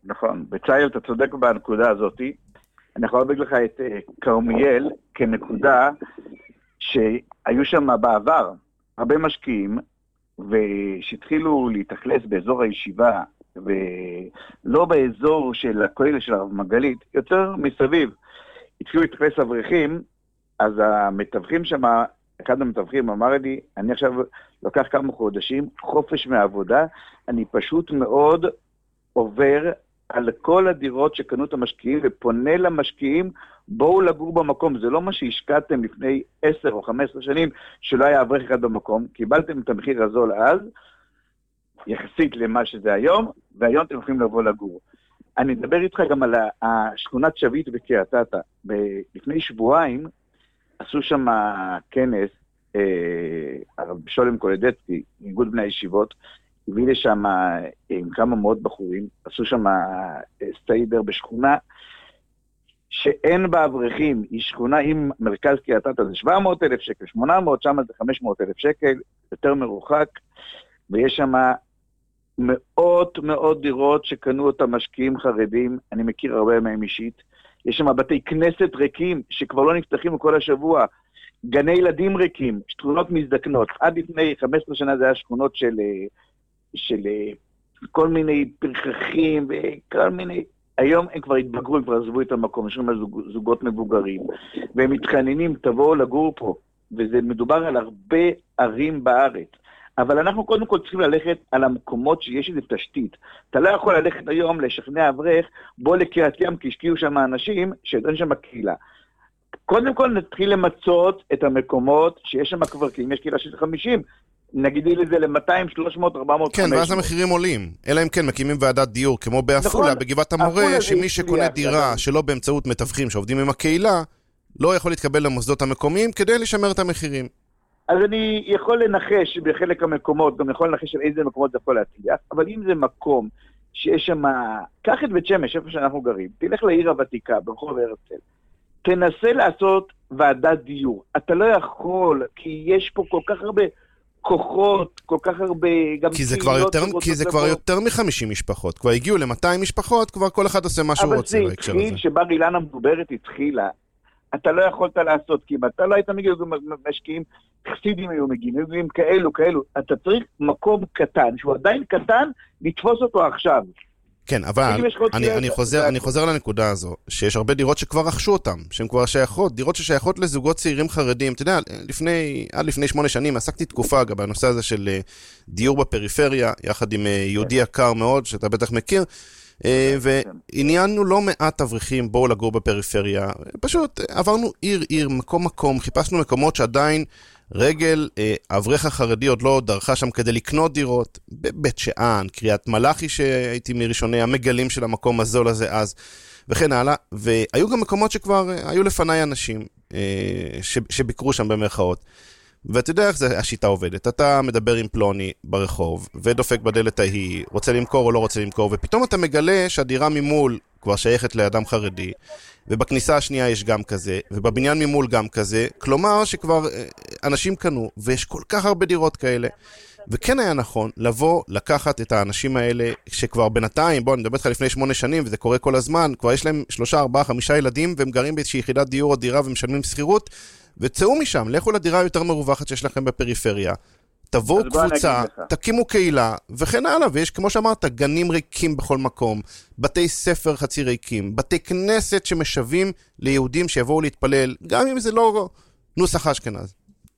נכון. בצייל, אתה צודק בנקודה הזאת. אני יכול להביא לך את קרמיאל כנקודה שהיו שם בעבר הרבה משקיעים, ושהתחילו להתאכלס באזור הישיבה, ולא באזור של הכולל של הרב מרגלית, יותר מסביב. התחילו להתאכלס אברכים, אז המתווכים שם, אחד המתווכים אמר לי, אני עכשיו לוקח כמה חודשים, חופש מהעבודה, אני פשוט מאוד עובר על כל הדירות שקנו את המשקיעים, ופונה למשקיעים, בואו לגור במקום. זה לא מה שהשקעתם לפני עשר או חמש עשרה שנים, שלא היה אברך אחד במקום. קיבלתם את המחיר הזול אז, יחסית למה שזה היום, והיום אתם יכולים לבוא לגור. אני אדבר איתך גם על השכונת שביט בקריית-אתא. לפני שבועיים עשו שם כנס, הרב שולם קולדצקי, איגוד בני הישיבות, הביא לשם עם כמה מאות בחורים, עשו שם סטיידר בשכונה שאין בה אברכים, היא שכונה עם מרכז קריית-אתא, זה שבע מאות אלף שקל, שמונה מאות, שם זה חמש מאות אלף שקל, יותר מרוחק, ויש שם מאות מאות דירות שקנו אותם משקיעים חרדים, אני מכיר הרבה מהם אישית, יש שם בתי כנסת ריקים שכבר לא נפתחים כל השבוע, גני ילדים ריקים, שכונות מזדקנות, עד לפני חמש עשרה שנה זה היה שכונות של, של כל מיני פרחחים וכל מיני, היום הם כבר התבגרו, הם כבר עזבו את המקום, יש שם זוג, זוגות מבוגרים, והם מתחננים, תבואו לגור פה, וזה מדובר על הרבה ערים בארץ, אבל אנחנו קודם כל צריכים ללכת על המקומות שיש איזו תשתית. אתה לא יכול ללכת היום לשכנע אברך, בוא לקריית ים, כי השקיעו שם אנשים שאין שם קהילה. קודם כל נתחיל למצות את המקומות שיש שם כבר, כי אם יש קהילה של חמישים, נגידי לזה ל-מאתיים, שלוש מאות, ארבע מאות, כן, חמש מאות. ואז המחירים עולים. אלא אם כן מקימים ועדת דיור, כמו באפולה, נכון, בגבעת המורה, שמי שקונה דירה שלא באמצעות מתווכים שעובדים עם הקהילה, לא יכול להתקבל למוסדות המקומיים כדי לשמר את המחירים. אז אני יכול לנחש בחלק המקומות, גם יכול לנחש על איזה מקומות זה יכול להצליח, אבל אם זה מקום שיש שם, קח את בית שמש, איפה שאנחנו גרים, תלך לעיר הוותיקה, ברחוב הרצל, תנסה לעשות ועדת דיור. אתה לא יכול, כי יש פה כל כך הרבה כוחות, כל כך הרבה, גם כי זה כבר יותר, כי זה כבר יותר מ-חמישים משפחות, כבר הגיעו ל-מאתיים משפחות, כבר כל אחד עושה מה שהוא רוצה בהקשר הזה. אבל זה התחיל שבר אילן המדוברת התחילה, אתה לא יכולת לעשות, כי אם אתה לא היית מגיע, משקיעים, חסידים היו מגיעים, היו מגיעים כאלו, כאלו, אתה צריך מקום קטן, שהוא עדיין קטן, לתפוס אותו עכשיו. כן, אבל אני, אני, חוזר, אני חוזר לנקודה הזו, שיש הרבה דירות שכבר רכשו אותם, שהן כבר שייכות, דירות ששייכות לזוגות צעירים חרדים. אתה יודע, לפני, עד לפני שמונה שנים, עסקתי תקופה אגב, בנושא הזה של דיור בפריפריה, יחד עם יהודי יקר מאוד, שאתה בטח מכיר, ועניינו לא מעט אברכים, בואו לגור בפריפריה, פשוט עברנו עיר עיר, מקום מקום, חיפשנו מקומות שעדיין רגל, האברך החרדי עוד לא דרכה שם כדי לקנות דירות, בבית שאן, קריית מלאכי שהייתי מראשוני המגלים של המקום הזול הזה אז, וכן הלאה, והיו גם מקומות שכבר היו לפניי אנשים שביקרו שם במרכאות, ואתה יודע איך זה, השיטה עובדת, אתה מדבר עם פלוני ברחוב, ודופק בדלת ההיא, רוצה למכור או לא רוצה למכור, ופתאום אתה מגלה שהדירה ממול כבר שייכת לאדם חרדי, ובכניסה השנייה יש גם כזה, ובבניין ממול גם כזה, כלומר שכבר אנשים קנו, ויש כל כך הרבה דירות כאלה, וכן היה נכון לבוא, לקחת את האנשים האלה, שכבר בינתיים, בוא, אני מדבר איתך לפני שמונה שנים, וזה קורה כל הזמן, כבר יש להם שלושה, ארבעה, חמישה ילדים, והם גרים באיזושהי יחידת דיור או דירה, ומשלמים שכירות, וצאו משם, לכו לדירה יותר מרווחת שיש לכם בפריפריה, תבואו קבוצה, תקימו קהילה, וכן הלאה, ויש כמו שאמרת, גנים ריקים בכל מקום, בתי ספר חצי ריקים, בתי כנסת שמשווים ליהודים שיבואו להתפלל, גם אם זה לא נוסח אשכנז.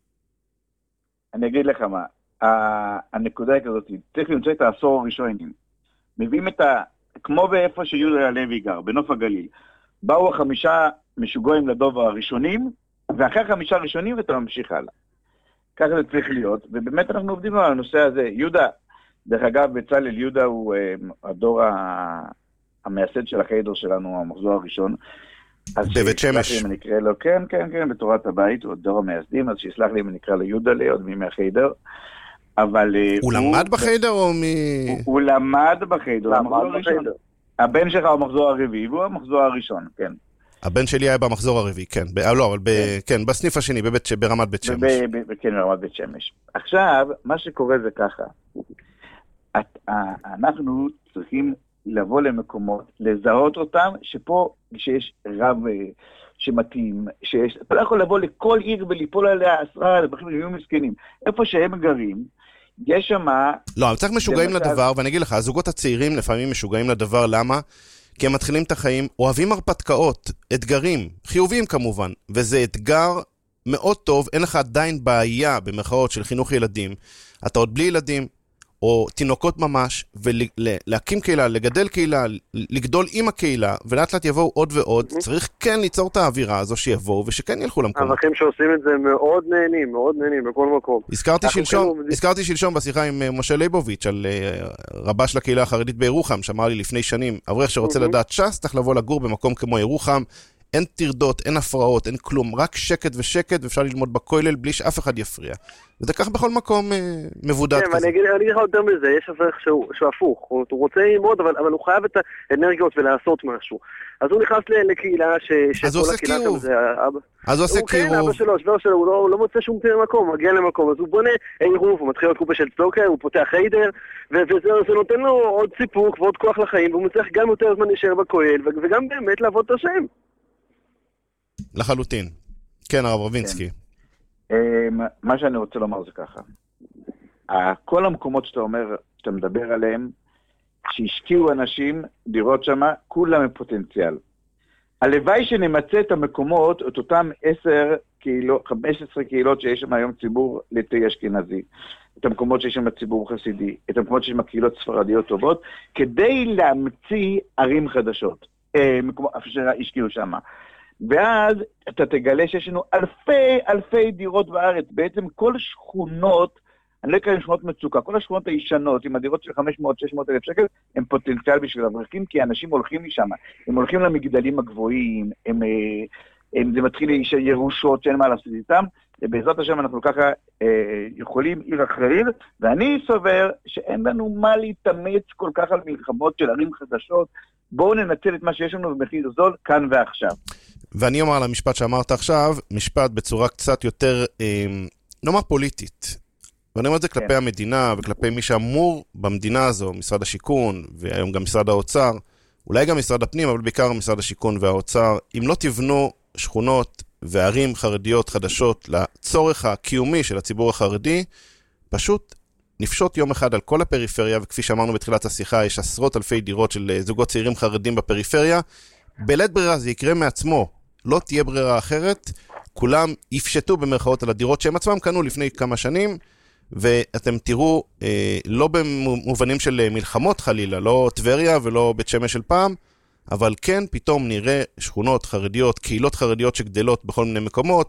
אני אגיד לך מה, הנקודה היא כזאת, צריך למצוא את העשור הראשונים, מביאים את ה... כמו באיפה שיהודה הלוי גר, בנוף הגליל, באו החמישה משוגעים לדוב הראשונים, ואחרי החמישה ראשונים אתה ממשיך הלאה. ככה זה צריך להיות, ובאמת אנחנו עובדים על הנושא הזה. יהודה, דרך אגב, בצלאל, יהודה הוא uh, הדור המייסד של החיידר שלנו, המחזור הראשון. בבית שמש. אם אני אקרא לו, כן, כן, כן, בתורת הבית, הוא הדור המייסדים, אז שיסלח לי אם אני אקרא לו יהודה לי, עוד מי מהחיידר. אבל... הוא למד בחיידר או מ... הוא למד בחיידר, המחזור הראשון. הבן שלך הוא המחזור הרביעי, והוא המחזור הראשון, כן. הבן שלי היה במחזור הרביעי, כן. ב, לא, אבל ב, כן, בסניף השני, בבית, ברמת בית שמש. ב, ב, כן, ברמת בית שמש. עכשיו, מה שקורה זה ככה. את, אנחנו צריכים לבוא למקומות, לזהות אותם, שפה שיש רב שמתאים, שיש, אתה לא יכול לבוא לכל עיר וליפול עליה עשרה, לבחים יהיו מסכנים. איפה שהם גרים, יש שם... לא, אבל צריך משוגעים לדבר, ואני אגיד לך, הזוגות הצעירים לפעמים משוגעים לדבר, למה? כי הם מתחילים את החיים, אוהבים הרפתקאות, אתגרים, חיוביים כמובן, וזה אתגר מאוד טוב, אין לך עדיין בעיה במרכאות של חינוך ילדים, אתה עוד בלי ילדים, או תינוקות ממש, ולהקים קהילה, לגדל קהילה, לגדול עם הקהילה, ולאט לאט יבואו עוד ועוד, צריך כן ליצור את האווירה הזו שיבואו, ושכן ילכו למקום. האחים שעושים את זה מאוד נהנים, מאוד נהנים, בכל מקום. הזכרתי שלשום, הזכרתי שלשום בשיחה עם משה ליבוביץ' על רבה של הקהילה החרדית בירוחם, שאמר לי לפני שנים, אברך שרוצה לדעת ש"ס, צריך לבוא לגור במקום כמו ירוחם, אין תרדות, אין הפרעות, אין כלום, רק שקט ושקט, ואפשר ללמוד בכולל בלי שאף אחד יפריע. וזה כך בכל מקום אה, מבודד כן, כזה. אני אגיד לך יותר מזה, יש אברך שהוא, שהוא הפוך, הוא, הוא רוצה ללמוד, אבל, אבל הוא חייב את האנרגיות ולעשות משהו. אז הוא נכנס לקהילה ש... אז הוא עושה קירוב. אז הוא עושה קירוב. כן, אבא שלו, שבר שלו, הוא לא, הוא לא מוצא שום מקום, מגיע למקום, אז הוא בונה עירוב, הוא מתחיל להיות קופה של צדוקה, הוא פותח חיידר, וזה נותן לו עוד סיפוק ועוד כוח לחיים, והוא מצליח גם יותר זמן להישאר בכולל, וגם באמת לעבוד את השם. לחלוטין. כן, הרב רבינסקי. מה שאני רוצה לומר זה ככה. כל המקומות שאתה אומר, שאתה מדבר עליהם, שהשקיעו אנשים דירות שמה, כולם עם פוטנציאל. הלוואי שנמצא את המקומות, את אותם עשר קהילות, חמש עשרה קהילות שיש שם היום ציבור ליטאי אשכנזי, את המקומות שיש שם ציבור חסידי, את המקומות שיש שם קהילות ספרדיות טובות, כדי להמציא ערים חדשות, מקומות שהשקיעו שם. ואז אתה תגלה שיש לנו אלפי אלפי דירות בארץ, בעצם כל שכונות, אני לא אקרא עם שכונות מצוקה, כל השכונות הישנות עם הדירות של חמש מאות עד שש מאות אלף שקל, הם פוטנציאל בשביל אברכים, כי אנשים הולכים משם, הם הולכים למגדלים הגבוהים, הם, הם, זה מתחיל ירושות שאין מה לעשות איתם, ובעזרת השם אנחנו ככה אה, יכולים עיר אחרי עיר, ואני סובר שאין לנו מה להתאמץ כל כך על מלחמות של ערים חדשות, בואו ננצל את מה שיש לנו במחיר זול כאן ועכשיו. ואני אומר על המשפט שאמרת עכשיו, משפט בצורה קצת יותר, אה, נאמר פוליטית, ואני אומר את זה כלפי כן. המדינה וכלפי מי שאמור במדינה הזו, משרד השיכון והיום גם משרד האוצר, אולי גם משרד הפנים, אבל בעיקר משרד השיכון והאוצר, אם לא תבנו שכונות וערים חרדיות חדשות לצורך הקיומי של הציבור החרדי, פשוט נפשוט יום אחד על כל הפריפריה, וכפי שאמרנו בתחילת השיחה, יש עשרות אלפי דירות של זוגות צעירים חרדים בפריפריה, בלית ברירה זה יקרה מעצמו, לא תהיה ברירה אחרת, כולם יפשטו במרכאות על הדירות שהם עצמם קנו לפני כמה שנים, ואתם תראו, אה, לא במובנים של מלחמות חלילה, לא טבריה ולא בית שמש של פעם, אבל כן פתאום נראה שכונות חרדיות, קהילות חרדיות שגדלות בכל מיני מקומות,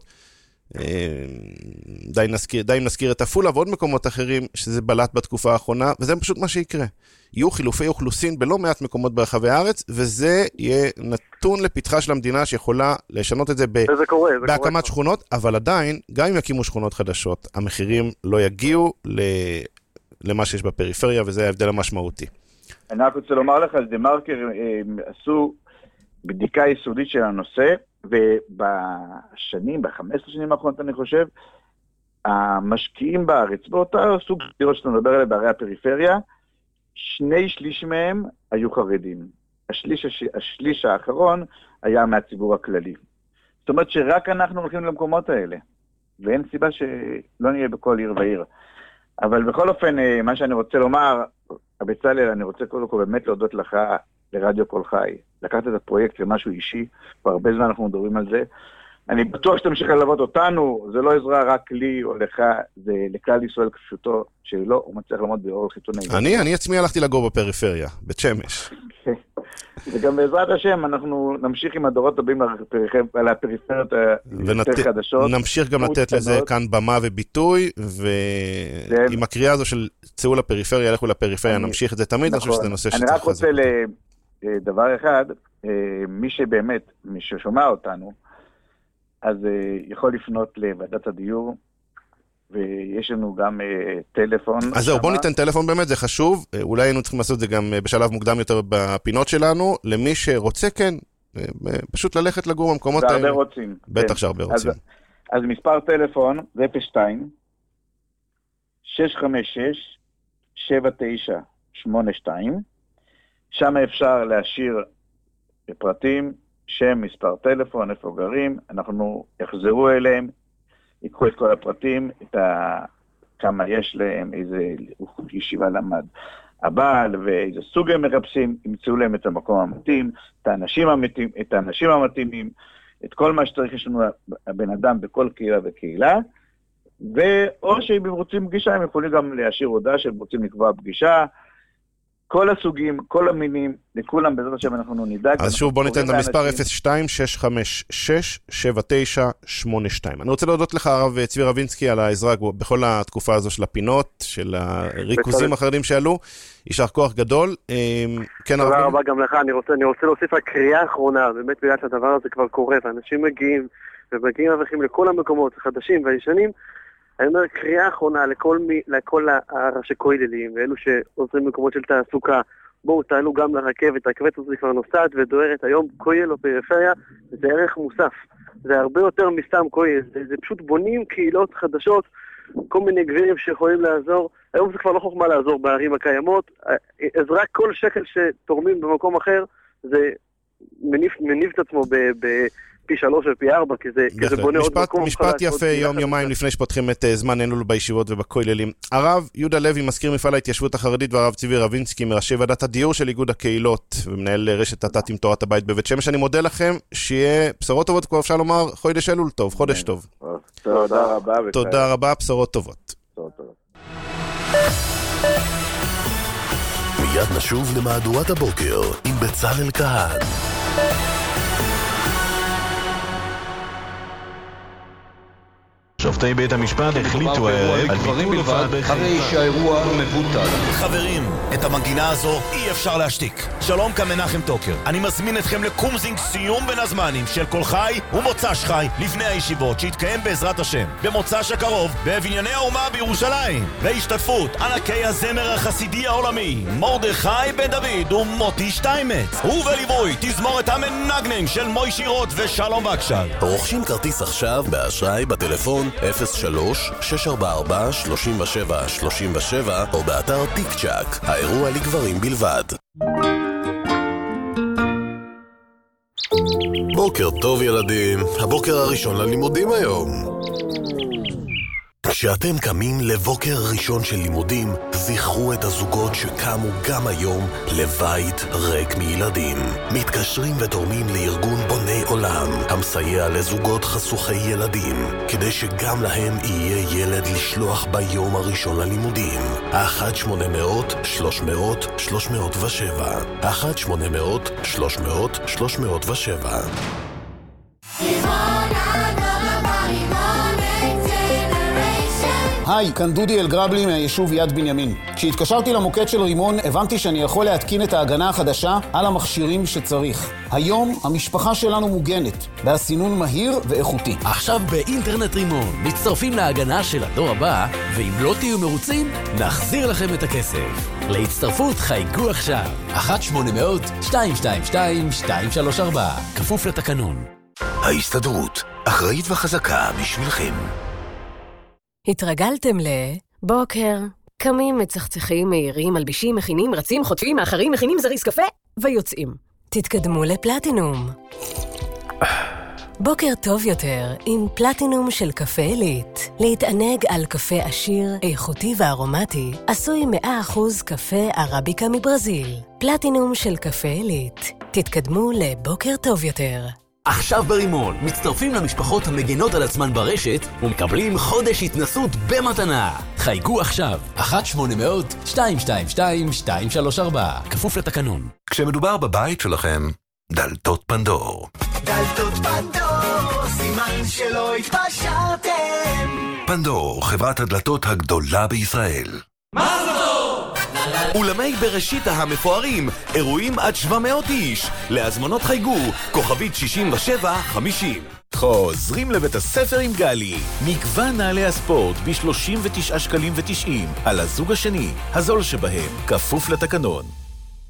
די נזכיר, די נזכיר את אפולה ועוד מקומות אחרים שזה בלט בתקופה האחרונה, וזה פשוט מה שיקרה. יהיו חילופי אוכלוסין בלא מעט מקומות ברחבי הארץ, וזה יהיה נתון לפתחה של המדינה שיכולה לשנות את זה, ב- זה קורה, זה בהקמת קורה. שכונות, אבל עדיין, גם אם יקימו שכונות חדשות, המחירים לא יגיעו ל- למה שיש בפריפריה, וזה ההבדל המשמעותי. אני רק רוצה לומר לך, דה מרקר עשו בדיקה יסודית של הנושא, ובשנים, ב-חמש עשרה שנים האחרונות אני חושב, המשקיעים בארץ, באותה סוג דירות שאתה מדבר עליה בערי הפריפריה, שני שליש מהם היו חרדים. השליש, השליש האחרון היה מהציבור הכללי. זאת אומרת שרק אנחנו הולכים למקומות האלה, ואין סיבה שלא נהיה בכל עיר ועיר. אבל בכל אופן, מה שאני רוצה לומר, הבצלאל, אני רוצה קודם כל באמת להודות לך לרדיו קול חי. לקחת את הפרויקט למשהו אישי, כבר הרבה זמן אנחנו מדברים על זה. אני בטוח שתמשיך ללוות אותנו, זה לא עזרה רק לי או לך, זה לכלל ישראל כפשוטו, שלא, הוא מצליח לעמוד באור חיתוני. אני, אני עצמי הלכתי לגור בפריפריה, בית שמש. וגם בעזרת השם, אנחנו נמשיך עם הדורות הבאים על הפריפריות היותר חדשות. ונמשיך גם לתת לזה כאן במה וביטוי, ועם הקריאה הזו של צאו לפריפריה, ילכו לפריפריה, נמשיך את זה תמיד, אני חושב שזה נושא שצריך אני רק רוצה לדבר אחד, מי שבאמת, מי ששומע אותנו, אז יכול לפנות לוועדת הדיור, ויש לנו גם טלפון. אז זהו, בוא ניתן טלפון באמת, זה חשוב, אולי היינו צריכים לעשות את זה גם בשלב מוקדם יותר בפינות שלנו, למי שרוצה כן, פשוט ללכת לגור במקומות האלה. והרבה רוצים. בטח שהרבה רוצים. אז מספר טלפון, זה אפס שתיים, שש חמש שש, שבע תשע שמונה שתיים, שם אפשר להשאיר פרטים, שם, מספר טלפון, איפה גרים, אנחנו יחזרו אליהם, ייקחו את כל הפרטים, את ה... כמה יש להם, איזה ישיבה למד הבעל, ואיזה סוג הם מחפשים, ימצאו להם את המקום המתאים, את האנשים המתאים, את האנשים המתאימים, את כל מה שצריך, יש לנו הבן אדם בכל קהילה וקהילה, ואו שאם הם רוצים פגישה, הם יכולים גם להשאיר הודעה שהם רוצים לקבוע פגישה, כל הסוגים, כל המינים, לכולם בעזרת השם אנחנו נדאג. אז שוב בוא ניתן את המספר אפס שתיים שש חמש שש שבע תשע שמונה שתיים. אני רוצה להודות לך הרב צבי רבינסקי על העזרה בכל התקופה הזו של הפינות, של הריכוזים החרדים שעלו. יישר כוח גדול. תודה רבה גם לך. אני רוצה, אני רוצה להוסיף הקריאה האחרונה, באמת בגלל שהדבר הזה כבר קורה, ואנשים מגיעים, ומגיעים אברכים לכל המקומות, החדשים והישנים. אני אומר, קריאה האחרונה לכל, מי, לכל הראשי כוללים, ואלו שעוזרים במקומות של תעסוקה, בואו תעלו גם לרכבת, הרכבת הזאת כבר נוסעת ודוארת היום כולל או פריפריה, זה ערך מוסף. זה הרבה יותר מסתם כולל, זה, זה פשוט בונים קהילות חדשות, כל מיני גבירים שיכולים לעזור. היום זה כבר לא חוכמה לעזור בערים הקיימות, עזרה כל שקל שתורמים במקום אחר, זה מניף, מניף את עצמו ב... ב פי שלוש ופי ארבע, כי זה, כי זה בונה משפט, עוד מקום. משפט יפה, יום יומיים לפני שפותחים את זמן אלול בישיבות ובכוללים. הרב יהודה לוי, מזכיר מפעל ההתיישבות החרדית, והרב צבי רבינסקי, מראשי ועדת הדיור של איגוד הקהילות, ומנהל רשת תתת עם תורת הבית בבית שמש. אני מודה לכם, שיהיה בשורות טובות, כבר אפשר לומר, חודש אלול טוב, חודש טוב. תודה רבה. תודה רבה, בשורות טובות. מיד נשוב למהדורת הבוקר, עם בצלאל כהן. שופטי בית המשפט החליטו הערב על ביטול הופעת הרי שהאירוע מבוטל. חברים, את המנגינה הזו אי אפשר להשתיק. שלום כאן מנחם טוקר. אני מזמין אתכם לקומזינג סיום בין הזמנים של כל חי ומוצ"ש חי לפני הישיבות שהתקיים בעזרת השם במוצ"ש הקרוב בבנייני האומה בירושלים, בהשתתפות ענקי הזמר החסידי העולמי מרדכי בן דוד ומוטי שטיימץ, ובליווי תזמורת המנגנים של מוישי רוט ושלום בקשל. רוכשים כרטיס עכשיו באשראי בטלפון אפס שלוש שש ארבע ארבע שלוש שבע שלוש שבע או באתר טיק צ'ק. האירוע לגברים בלבד. בוקר טוב ילדים, הבוקר הראשון ללימודים היום. כשאתם קמים לבוקר ראשון של לימודים, זכרו את הזוגות שקמו גם היום לבית ריק מילדים. מתקשרים ותורמים לארגון בוני עולם, המסייע לזוגות חסוכי ילדים, כדי שגם להם יהיה ילד לשלוח ביום הראשון ללימודים. אחת שמונה מאות שלוש מאות שלוש מאות ושבע אחת שמונה מאות שלוש מאות שלוש מאות ושבע. היי, כאן דודי אלגרבלי מהיישוב יד בנימין. כשהתקשרתי למוקד של רימון, הבנתי שאני יכול להתקין את ההגנה החדשה על המכשירים שצריך. היום המשפחה שלנו מוגנת, בהסינון מהיר ואיכותי. עכשיו באינטרנט רימון, מצטרפים להגנה של הדור הבא, ואם לא תהיו מרוצים, נחזיר לכם את הכסף. להצטרפות חייגו עכשיו, אחת שמונה מאות שתיים שתיים שתיים שתיים שלוש ארבע, כפוף לתקנון. ההסתדרות, אחראית וחזקה בשבילכם. התרגלתם לבוקר, קמים, מצחצחים, מהירים, מלבישים, מכינים, רצים, חוטפים, מאחרים, מכינים זריס קפה ויוצאים. תתקדמו לפלטינום. בוקר טוב יותר עם פלטינום של קפה עילית. להתענג על קפה עשיר, איכותי וארומטי, עשוי מאה אחוז קפה ערביקה מברזיל. פלטינום של קפה עילית. תתקדמו לבוקר טוב יותר. עכשיו ברימון, מצטרפים למשפחות המגנות על עצמן ברשת ומקבלים חודש התנסות במתנה. חייגו עכשיו, אחת שמונה מאות שתיים שתיים שתיים שתיים שלוש ארבע, כפוף לתקנון. כשמדובר בבית שלכם, דלתות פנדור. דלתות פנדור, סימן שלא התפשרתם. פנדור, חברת הדלתות הגדולה בישראל. מה זאת? אולמי בראשית המפוארים, אירועים עד שבע מאות איש. להזמנות חייגו, כוכבית שישים ושבע חמישים. חוזרים לבית הספר עם גלי. מגוון נעלי הספורט ב-שלושים ותשעה שקלים ותשעים. על הזוג השני, הזול שבהם, כפוף לתקנון.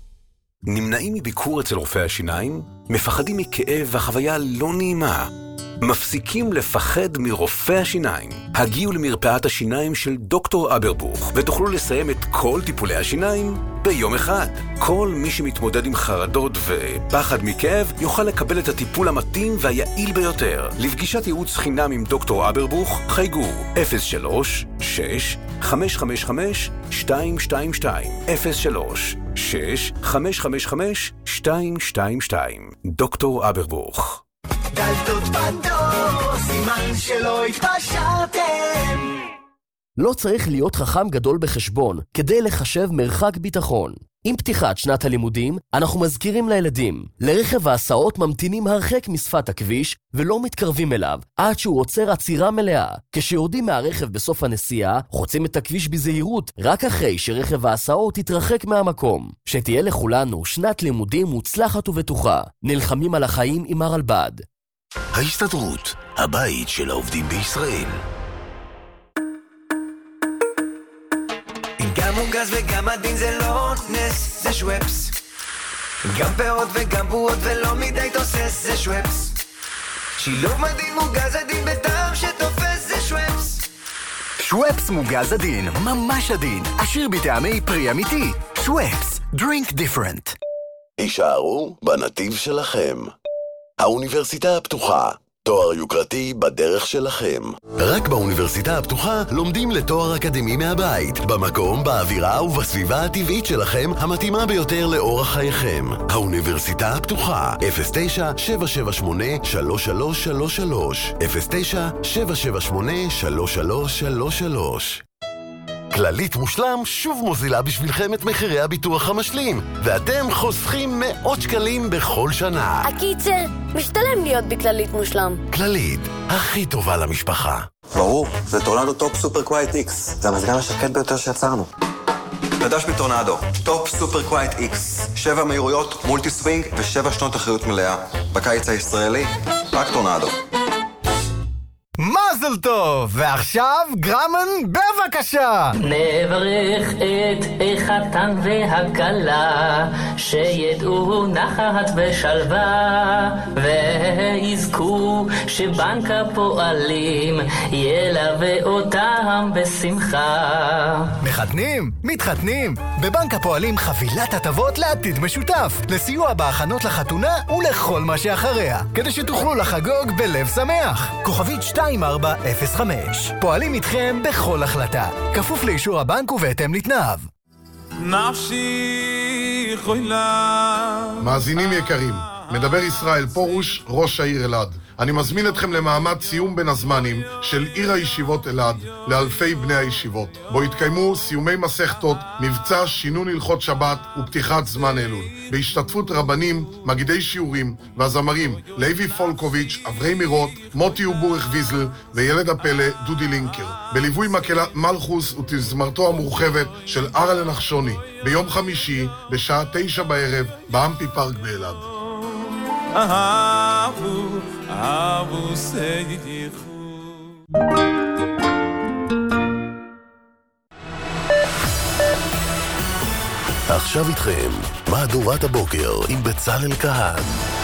נמנעים מביקור אצל רופא השיניים? מפחדים מכאב והחוויה לא נעימה? מפסיקים לפחד מרופא השיניים. הגיעו למרפאת השיניים של דוקטור אברבוך, ותוכלו לסיים את כל טיפולי השיניים ביום אחד. כל מי שמתמודד עם חרדות ופחד מכאב יוכל לקבל את הטיפול המתאים והיעיל ביותר. לפגישת ייעוץ חינם עם דוקטור אברבוך, חייגו אפס שלוש שש חמש חמש חמש שתיים שתיים שתיים אפס שלוש שש חמש חמש חמש שתיים שתיים שתיים. דוקטור אברבוך. דלתות פנדור, סימן שלא התפשרתם. לא צריך להיות חכם גדול בחשבון כדי לחשב מרחק ביטחון. עם פתיחת שנת הלימודים, אנחנו מזכירים לילדים, לרכב ההסעות ממתינים הרחק משפת הכביש ולא מתקרבים אליו עד שהוא עוצר עצירה מלאה. כשיורדים מהרכב בסוף הנסיעה, חוצים את הכביש בזהירות רק אחרי שרכב ההסעות יתרחק מהמקום. שתהיה לכולנו שנת לימודים מוצלחת ובטוחה. נלחמים על החיים עם הרלב"ד. ההסתדרות, הבית של העובדים בישראל. גם מוגז וגם עדין זה לא נס, זה שוואפס. גם פירות וגם בועות ולא מדי תוסס, זה שוואפס. שילוב מדהים מוגז עדין בטעם שתופס, זה שוואפס. שוואפס מוגז עדין, ממש עדין, עשיר בטעמי פרי אמיתי. שוואפס, drink different. הישארו בנתיב שלכם. האוניברסיטה הפתוחה, תואר יוקרתי בדרך שלכם. רק באוניברסיטה הפתוחה לומדים לתואר אקדמי מהבית, במקום, באווירה ובסביבה הטבעית שלכם המתאימה ביותר לאורח חייכם. האוניברסיטה הפתוחה, אפס תשע שבע שבע שמונה שלוש שלוש שלוש שלוש אפס תשע שבע שבע שמונה שלוש שלוש שלוש שלוש. כללית מושלם שוב מוזילה בשבילכם את מחירי הביטוח המשלים, ואתם חוסכים מאות שקלים בכל שנה. הקיצר, משתלם להיות בכללית מושלם. כללית, הכי טובה למשפחה. ברור, זה טורנדו טופ סופר קווייט איקס. זה המזגן השקט ביותר שיצרנו. חדש בטורנדו, טופ סופר קווייט איקס. שבע מהירויות, מולטי סווינג ושבע שנות אחריות מלאה. בקיץ הישראלי, רק טורנדו. מזל טוב! ועכשיו גרמן בבקשה! נברך את החתן והכלה, שידעו נחת ושלווה, ויזכו שבנק הפועלים ילווה אותם בשמחה. מחתנים? מתחתנים! בבנק הפועלים חבילת הטבות לעתיד משותף, לסיוע בהכנות לחתונה ולכל מה שאחריה, כדי שתוכלו לחגוג בלב שמח. כוכבית שתיים ארבע אפס חמש. פועלים איתכם בכל החלטה. כפוף לאישור הבנק ובהתאם לתנאיו. נפשי חוילה. מאזינים יקרים, מדבר ישראל פורוש, ראש העיר אלעד. אני מזמין אתכם למעמד סיום בין הזמנים של עיר הישיבות אלעד לאלפי בני הישיבות, בו יתקיימו סיומי מסכתות, מבצע שינון הלכות שבת ופתיחת זמן אלול, בהשתתפות רבנים, מגידי שיעורים והזמרים לוי פולקוביץ', אברי מירות, מוטי ובורך ויזל וילד הפלא דודי לינקר, בליווי מקהלת מלכוס ותזמרתו המורחבת של ארה לנחשוני, ביום חמישי בשעה תשע בערב באמפי פארק באלעד. אהבו, אהבו סיידיחו. עכשיו איתכם, מהדורת הבוקר עם בצלאל כהן.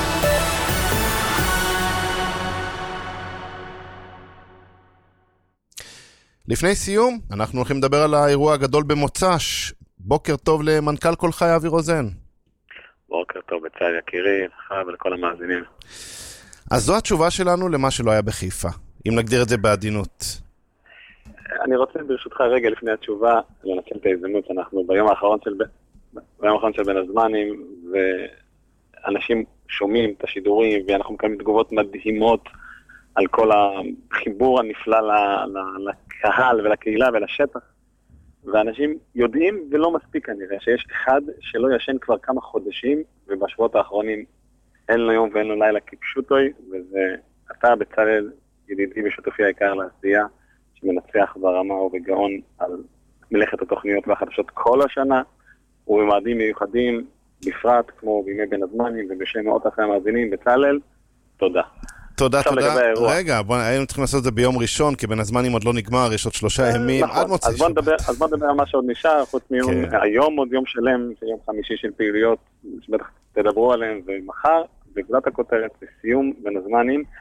לפני סיום, אנחנו הולכים לדבר על האירוע הגדול במוצ"ש. בוקר טוב למנכ"ל כל חי אבי רוזן. בוקר טוב בצלאל יקירי, לך ולכל המאזינים. אז זו התשובה שלנו למה שלא היה בחיפה, אם נגדיר את זה בעדינות. אני רוצה ברשותך רגע לפני התשובה, לנצל את ההזדמנות, אנחנו ביום האחרון של, ביום האחרון של בין הזמנים, ואנשים שומעים את השידורים, ואנחנו מקבלים תגובות מדהימות על כל החיבור הנפלא לקהל ולקהילה ולשטח. ואנשים יודעים ולא מספיק כנראה שיש אחד שלא ישן כבר כמה חודשים, ובשבועות האחרונים אין לו יום ואין לו לילה כפשוטוי, וזה אתה בצלאל ידידי ושותפי העיקר לעשייה, שמנצח ברמה ובגאון על מלאכת התוכניות והחדשות כל השנה, ובמועדים מיוחדים בפרט כמו בימי בין הזמנים ובשם מאות אחרי המאזינים. בצלאל, תודה. תודה, תודה. רגע, היינו צריכים לעשות את זה ביום ראשון, כי בין הזמנים עוד לא נגמר, יש עוד שלושה ימים, עד מוצאי שבת. אז בוא נדבר על מה שעוד נשאר, חוץ מיום, היום עוד יום שלם, יום חמישי של פעילויות, שבטח תדברו עליהם, ומחר, בגלל הכותרת, לסיום בין הזמנים,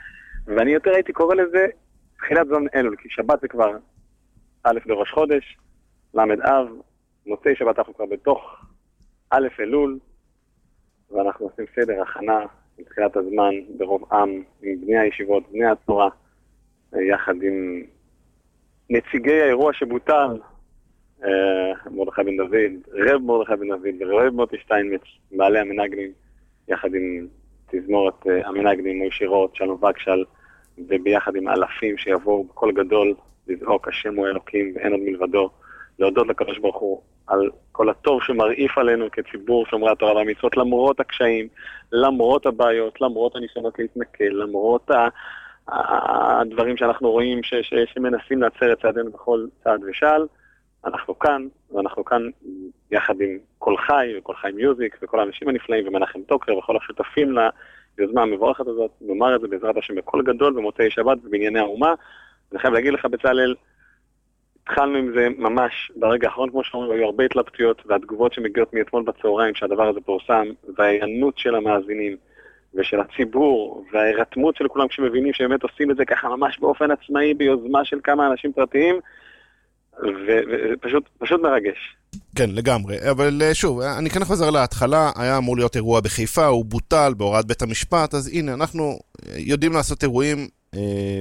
ואני יותר הייתי קורא לזה תחילת זמן אלול, כי שבת זה כבר א' בראש חודש, למד אב, מוצאי שבת אנחנו כבר בתוך א' אלול, ואנחנו עושים סדר הכנה עם תחילת הזמן ברוב עם, עם בני הישיבות, בני התורה, יחד עם נציגי האירוע שבוטל, מרדכי בן דוד, רב מרדכי בן דוד ורב מוטי שטיינמץ, בעלי המנגנים, יחד עם תזמורת המנגנים, מוישי רוט, שלום וקשל, וביחד עם אלפים שיבואו בקול גדול לזעוק השם הוא אלוקים ואין עוד מלבדו, להודות לקדוש ברוך הוא על כל הטוב שמרעיף עלינו כציבור שומרי התורה והמצוות, למרות הקשיים, למרות הבעיות, למרות הניסיונות להתנכל, למרות ה... הדברים שאנחנו רואים ש... ש... שמנסים לעצר את צעדינו בכל צעד ושעל. אנחנו כאן, ואנחנו כאן יחד עם כל חי וכל חי מיוזיק וכל האנשים הנפלאים ומנחם טוקר וכל השותפים ליוזמה המבורכת הזאת, נאמר את זה בעזרת השם בקול גדול במוצאי שבת ובענייני האומה. אני חייב להגיד לך בצלאל, התחלנו עם זה ממש ברגע האחרון, כמו שאומרים, היו הרבה התלבטויות, והתגובות שמגיעות מאתמול בצהריים שהדבר הזה פורסם, והעיינות של המאזינים ושל הציבור וההירתמות של כולם כשמבינים שבאמת עושים את זה ככה ממש באופן עצמאי ביוזמה של כמה אנשים פרטיים, ופשוט פשוט מרגש. כן, לגמרי. אבל שוב, אני כאן חוזר להתחלה, היה אמור להיות אירוע בחיפה, הוא בוטל בהוראת בית המשפט, אז הנה, אנחנו יודעים לעשות אירועים, אה,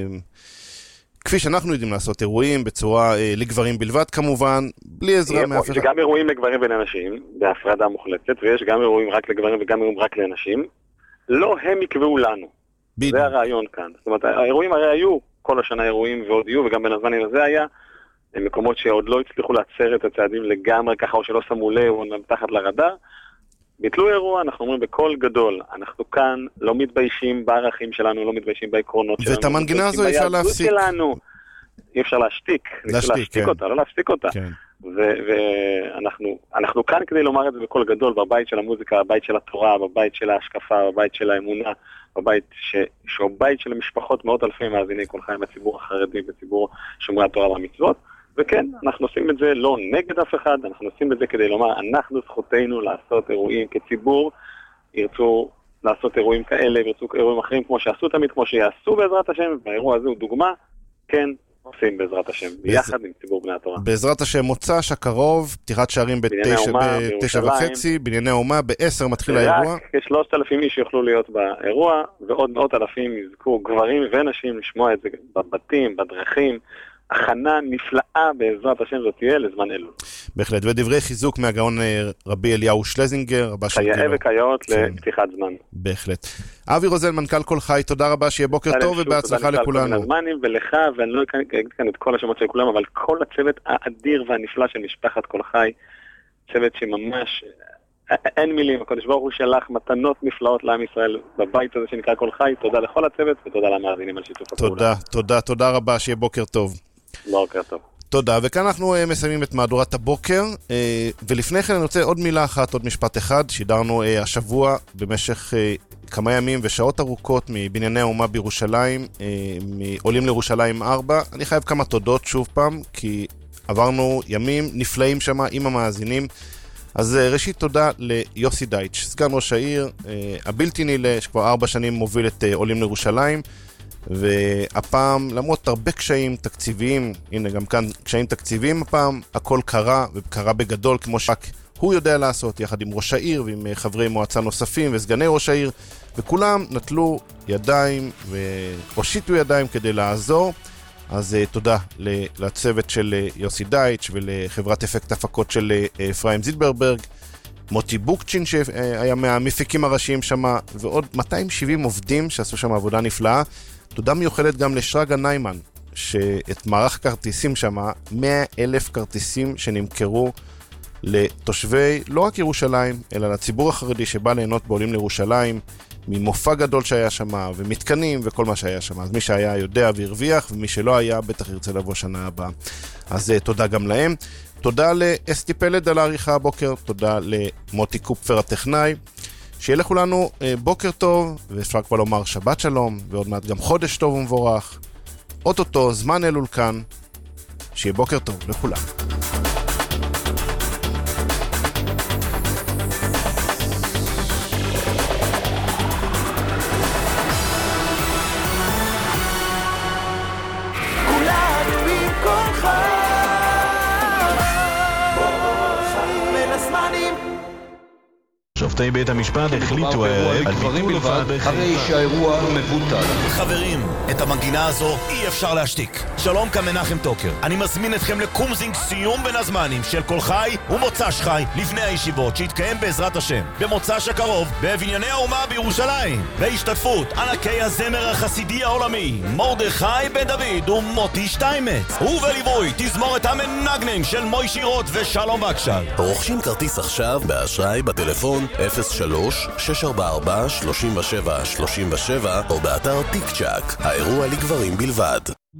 כפי שאנחנו יודעים לעשות אירועים, בצורה אה, לגברים בלבד כמובן, בלי עזרה מאף אחד. יש גם אירועים לגברים ולנשים, בהפרדה מוחלטת, ויש גם אירועים רק לגברים וגם אירועים רק לנשים. לא הם יקבעו לנו. בדיוק. זה הרעיון כאן. זאת אומרת, האירועים הרי היו כל השנה אירועים ועוד יהיו, וגם בין הזמנים הזה היה, הם מקומות שעוד לא הצליחו לעצר את הצעדים לגמרי ככה, או שלא שמו לב, או מתחת לרדאר. ביטלו אירוע, אנחנו אומרים בקול גדול, אנחנו כאן לא מתביישים בערכים שלנו, לא מתביישים בעקרונות שלנו. ואת המנגינה הזו אפשר להפסיק. שלנו. אי אפשר להשתיק. להשתיק, להשתיק כן. אותה, לא להפסיק אותה. כן. ואנחנו אנחנו כאן כדי לומר את זה בקול גדול, בבית של המוזיקה, בבית של התורה, בבית של ההשקפה, בבית של האמונה, בבית ש... שהוא בית של משפחות מאות אלפי מאזיני כל חיים, בציבור החרדי, בציבור שומרי התורה והמצוות. וכן, אנחנו עושים את זה לא נגד אף אחד, אנחנו עושים את זה כדי לומר, אנחנו זכותנו לעשות אירועים כציבור, ירצו לעשות אירועים כאלה, ירצו אירועים אחרים כמו שעשו תמיד, כמו שיעשו בעזרת השם, והאירוע הזה הוא דוגמה, כן, עושים בעזרת השם, ביחד עם ציבור בני התורה. בעזרת השם מוצ"ש הקרוב, פתיחת שערים בתשע וחצי, בנייני האומה, בעשר מתחיל האירוע. רק כשלושת אלפים איש יוכלו להיות באירוע, ועוד מאות אלפים יזכו גברים ונשים לשמוע את זה בבתים, בדרכים, הכנה נפלאה בעזרת השם זאת תהיה לזמן אלול. בהחלט, ודברי חיזוק מהגאון רבי אליהו שלזינגר, חיי וכיות לפתיחת זמן. בהחלט. אבי רוזן, מנכ"ל כל חי, תודה רבה, שיהיה בוקר טוב ובהצלחה לכולנו. ולך, ואני לא אגיד כאן את כל השמות של כולם, אבל כל הצוות האדיר והנפלא של משפחת כל חי, צוות שממש, אין מילים, הקדוש ברוך הוא שלח מתנות נפלאות לעם ישראל בבית הזה שנקרא כל חי, תודה לכל הצוות ותודה למאזינים על שיתוף הפעולה. תודה, תודה, תודה רבה, שיהיה בוקר טוב. בוקר טוב. תודה, וכאן אנחנו uh, מסיימים את מהדורת הבוקר, uh, ולפני כן אני רוצה עוד מילה אחת, עוד משפט אחד, שידרנו uh, השבוע במשך uh, כמה ימים ושעות ארוכות מבנייני האומה בירושלים, uh, מעולים לירושלים ארבע, אני חייב כמה תודות שוב פעם, כי עברנו ימים נפלאים שם עם המאזינים, אז uh, ראשית תודה ליוסי דייטש, סגן ראש העיר, uh, הבלתי נילה, שכבר ארבע שנים מוביל את uh, עולים לירושלים, והפעם, למרות הרבה קשיים תקציביים, הנה גם כאן קשיים תקציביים הפעם, הכל קרה, וקרה בגדול, כמו שרק הוא יודע לעשות, יחד עם ראש העיר ועם חברי מועצה נוספים וסגני ראש העיר, וכולם נטלו ידיים והושיטו ידיים כדי לעזור. אז תודה לצוות של יוסי דייטש ולחברת אפקט הפקות של אפרים זילברברג, מוטי בוקצ'ין שהיה מהמפיקים הראשיים שם, ועוד מאתיים שבעים עובדים שעשו שם עבודה נפלאה. תודה מיוחדת גם לשרגא ניימן, שאת מערך כרטיסים שם, מאה אלף כרטיסים שנמכרו לתושבי לא רק ירושלים, אלא לציבור החרדי שבא ליהנות בעולים לירושלים, ממופע גדול שהיה שם, ומתקנים וכל מה שהיה שם. אז מי שהיה יודע והרוויח, ומי שלא היה בטח ירצה לבוא שנה הבאה. אז תודה גם להם. תודה לאסתי פלד על העריכה הבוקר, תודה למוטי קופפר הטכנאי. שיהיה לכולנו בוקר טוב, ואפשר כבר לומר שבת שלום, ועוד מעט גם חודש טוב ומבורך. אוטוטו, זמן אלול כאן, שיהיה בוקר טוב לכולם. שופטי בית המשפט החליטו הערב על ביטול הופעת בחיפה. הרי שהאירוע מבוטל. חברים, את המנגינה הזו אי אפשר להשתיק. שלום, כאן מנחם טוקר. אני מזמין אתכם לקומזינג סיום בין הזמנים של כל חי ומוצ"ש חי לפני הישיבות שיתקיים בעזרת השם במוצ"ש הקרוב בבנייני האומה בירושלים, בהשתתפות ענקי הזמר החסידי העולמי מרדכי בן דוד ומוטי שטיימץ, ובליווי תזמורת המנגנים של מוישי רוט ושלום בקשל. רוכשים כרטיס עכשיו באשראי בטלפון אפס שלוש שש ארבע ארבע שלוש שבע שלוש שבע או באתר טיק צ'ק. האירוע לגברים בלבד.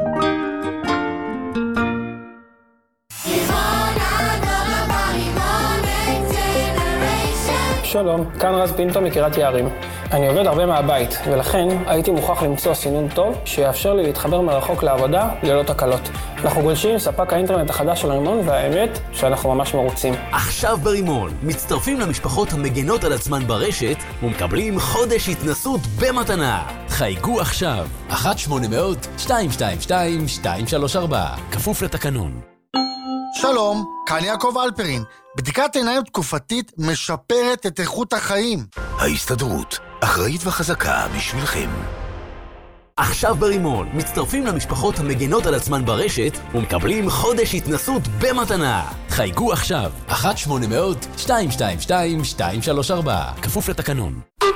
שלום, כאן רז פינטו מקריית יערים. אני עובד הרבה מהבית, ולכן הייתי מוכרח למצוא סינון טוב שיאפשר לי להתחבר מרחוק לעבודה ללא תקלות. אנחנו גולשים ספק האינטרנט החדש של רימון, והאמת שאנחנו ממש מרוצים. עכשיו ברימון, מצטרפים למשפחות המגנות על עצמן ברשת ומקבלים חודש התנסות במתנה. חייגו עכשיו, אחת שמונה מאות שתיים שתיים שתיים שתיים שלוש ארבע, כפוף לתקנון. שלום, כאן יעקב אלפרין. בדיקת עיניים תקופתית משפרת את איכות החיים. ההסתדרות, אחראית וחזקה בשבילכם. עכשיו ברימון, מצטרפים למשפחות המגנות על עצמן ברשת ומקבלים חודש התנסות במתנה. חייגו עכשיו, אחת שמונה מאות שתיים שתיים שתיים שתיים שלוש ארבע, כפוף לתקנון.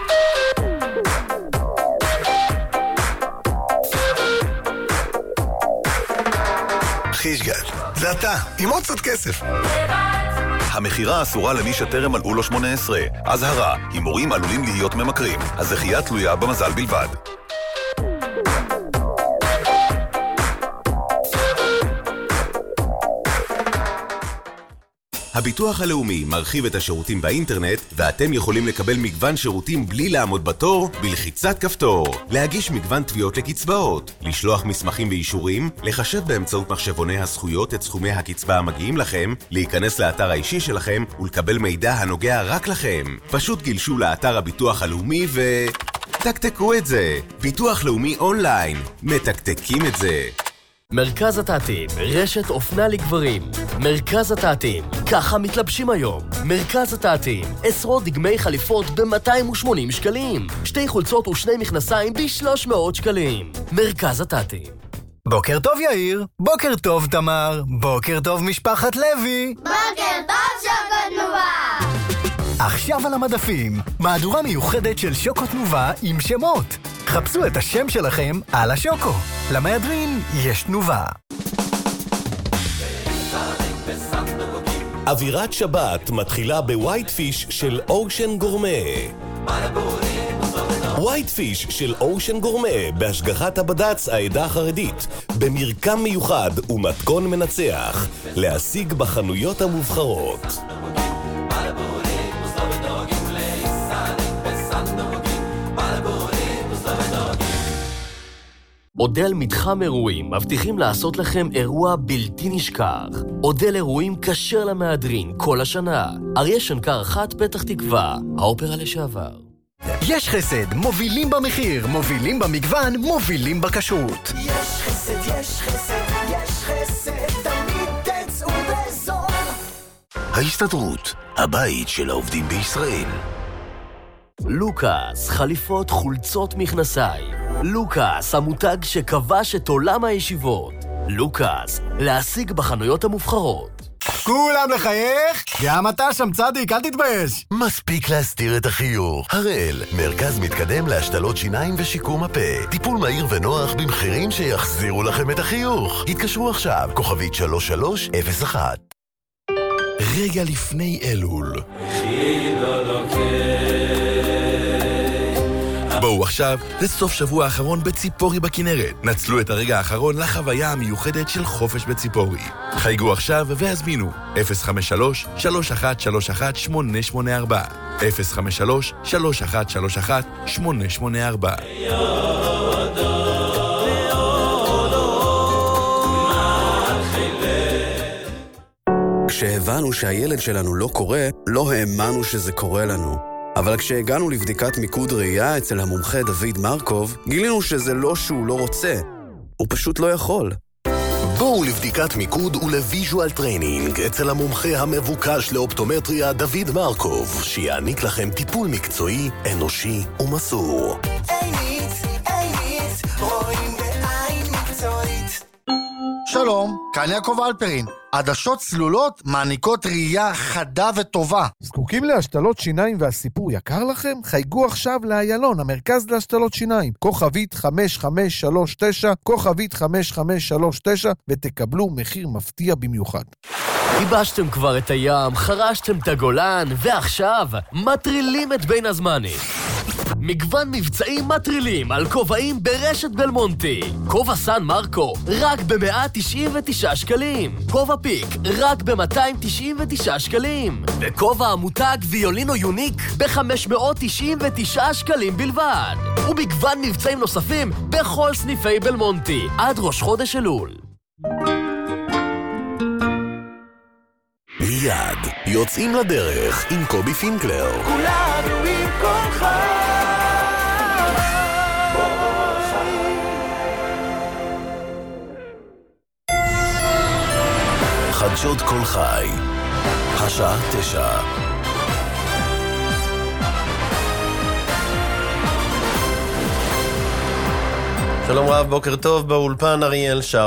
חישגל, זה אתה, עם עוד קצת כסף. המחירה אסורה למי שטרם מלאו לו שמונה עשרה. אזהרה, הימורים עלולים להיות ממכרים. הזכייה תלויה במזל בלבד. הביטוח הלאומי מרחיב את השירותים באינטרנט, ואתם יכולים לקבל מגוון שירותים בלי לעמוד בתור, בלחיצת כפתור. להגיש מגוון תביעות לקצבאות, לשלוח מסמכים ואישורים, לחשב באמצעות מחשבוני הזכויות את סכומי הקצבה המגיעים לכם, להיכנס לאתר האישי שלכם ולקבל מידע הנוגע רק לכם. פשוט גלשו לאתר הביטוח הלאומי ו... תקתקו את זה. ביטוח לאומי אונליין. מתקתקים את זה. מרכז התעתים, רשת אופנה לגברים. מרכז התעתים, ככה מתלבשים היום. מרכז התעתים, עשרות דגמי חליפות ב-מאתיים ושמונים שקלים. שתי חולצות ושני מכנסיים ב-שלוש מאות שקלים. מרכז התעתים. בוקר טוב יאיר, בוקר טוב תמר, בוקר טוב משפחת לוי. בוקר טוב שוקו תנובה. עכשיו על המדפים, מהדורה מיוחדת של שוקו תנובה עם שמות. חפשו את השם שלכם על השוקו. למהדרין יש תנובה. אווירת שבת מתחילה בווייט פיש של אושן גורמה. ווייט פיש של אושן גורמה בהשגחת הבד"ץ העדה החרדית, במרקם מיוחד ומתכון מנצח, להשיג בחנויות המובחרות. אודל מתחם אירועים מבטיחים לעשות לכם אירוע בלתי נשכח. אודל אירועים כשר למהדרין כל השנה. אריה שנקר אחת פתח תקווה, האופרה לשעבר. יש חסד, מובילים במחיר, מובילים במגוון, מובילים בכשרות. יש חסד, יש חסד, יש חסד, תמיד תצאו בזול. ההסתדרות, הבית של העובדים בישראל. לוקאס, חליפות, חולצות, מכנסיים. לוקאס, המותג שכבש את עולם הישיבות. לוקאס, להשיג בחנויות המובחרות. כולם לחייך? גם אתה שם צדיק, אל תתבייש. מספיק להסתיר את החיוך. הראל, מרכז מתקדם להשתלות שיניים ושיקום הפה. טיפול מהיר ונוח במחירים שיחזירו לכם את החיוך. התקשרו עכשיו, כוכבית שלוש שלוש אפס אחת. רגע לפני אלול. בואו עכשיו לסוף שבוע האחרון בציפורי בכנרת. נצלו את הרגע האחרון לחוויה המיוחדת של חופש בציפורי. חייגו עכשיו והזמינו אפס חמש שלוש שלוש אחת שלוש אחת שמונה שמונה ארבע אפס חמש שלוש שלוש אחת שלוש אחת שמונה שמונה ארבע. כשהבנו שהילד שלנו לא קורא, לא האמנו שזה קורה לנו. אבל כשהגענו לבדיקת מיקוד ראייה אצל המומחה דוד מרקוב, גילינו שזה לא שהוא לא רוצה, הוא פשוט לא יכול. בואו לבדיקת מיקוד ולוויז'ואל טריינינג אצל המומחה המבוקש לאופטומטריה דוד מרקוב, שיעניק לכם טיפול מקצועי, אנושי ומסור. עינית, עינית, רואים בעין מקצועית. שלום, כאן יעקב אלפרין. עדשות צלולות מעניקות ראייה חדה וטובה. זקוקים להשתלות שיניים והסיפור יקר לכם? חייגו עכשיו לאיילון, המרכז להשתלות שיניים. כוכבית חמש חמש שלוש תשע, כוכבית חמש חמש שלוש תשע, ותקבלו מחיר מפתיע במיוחד. ייבשתם כבר את הים, חרשתם את הגולן, ועכשיו מטרילים את בין הזמנים. מגוון מבצעים מטרילים על כובעים ברשת בלמונטי. כובע סן מרקו, רק ב-מאה תשעים ותשעה שקלים. כובע פיק, רק ב-מאתיים תשעים ותשעה שקלים. וכובע המותג ויולינו יוניק, ב-חמש מאות תשעים ותשעה שקלים בלבד. ומגוון מבצעים נוספים בכל סניפי בלמונטי, עד ראש חודש אלול. מיד יוצאים לדרך עם קובי פינקלר. כולנו עם כל חי. חדשות כל חי, השעה תשע. שלום רב, בוקר טוב, באולפן אריאל שר.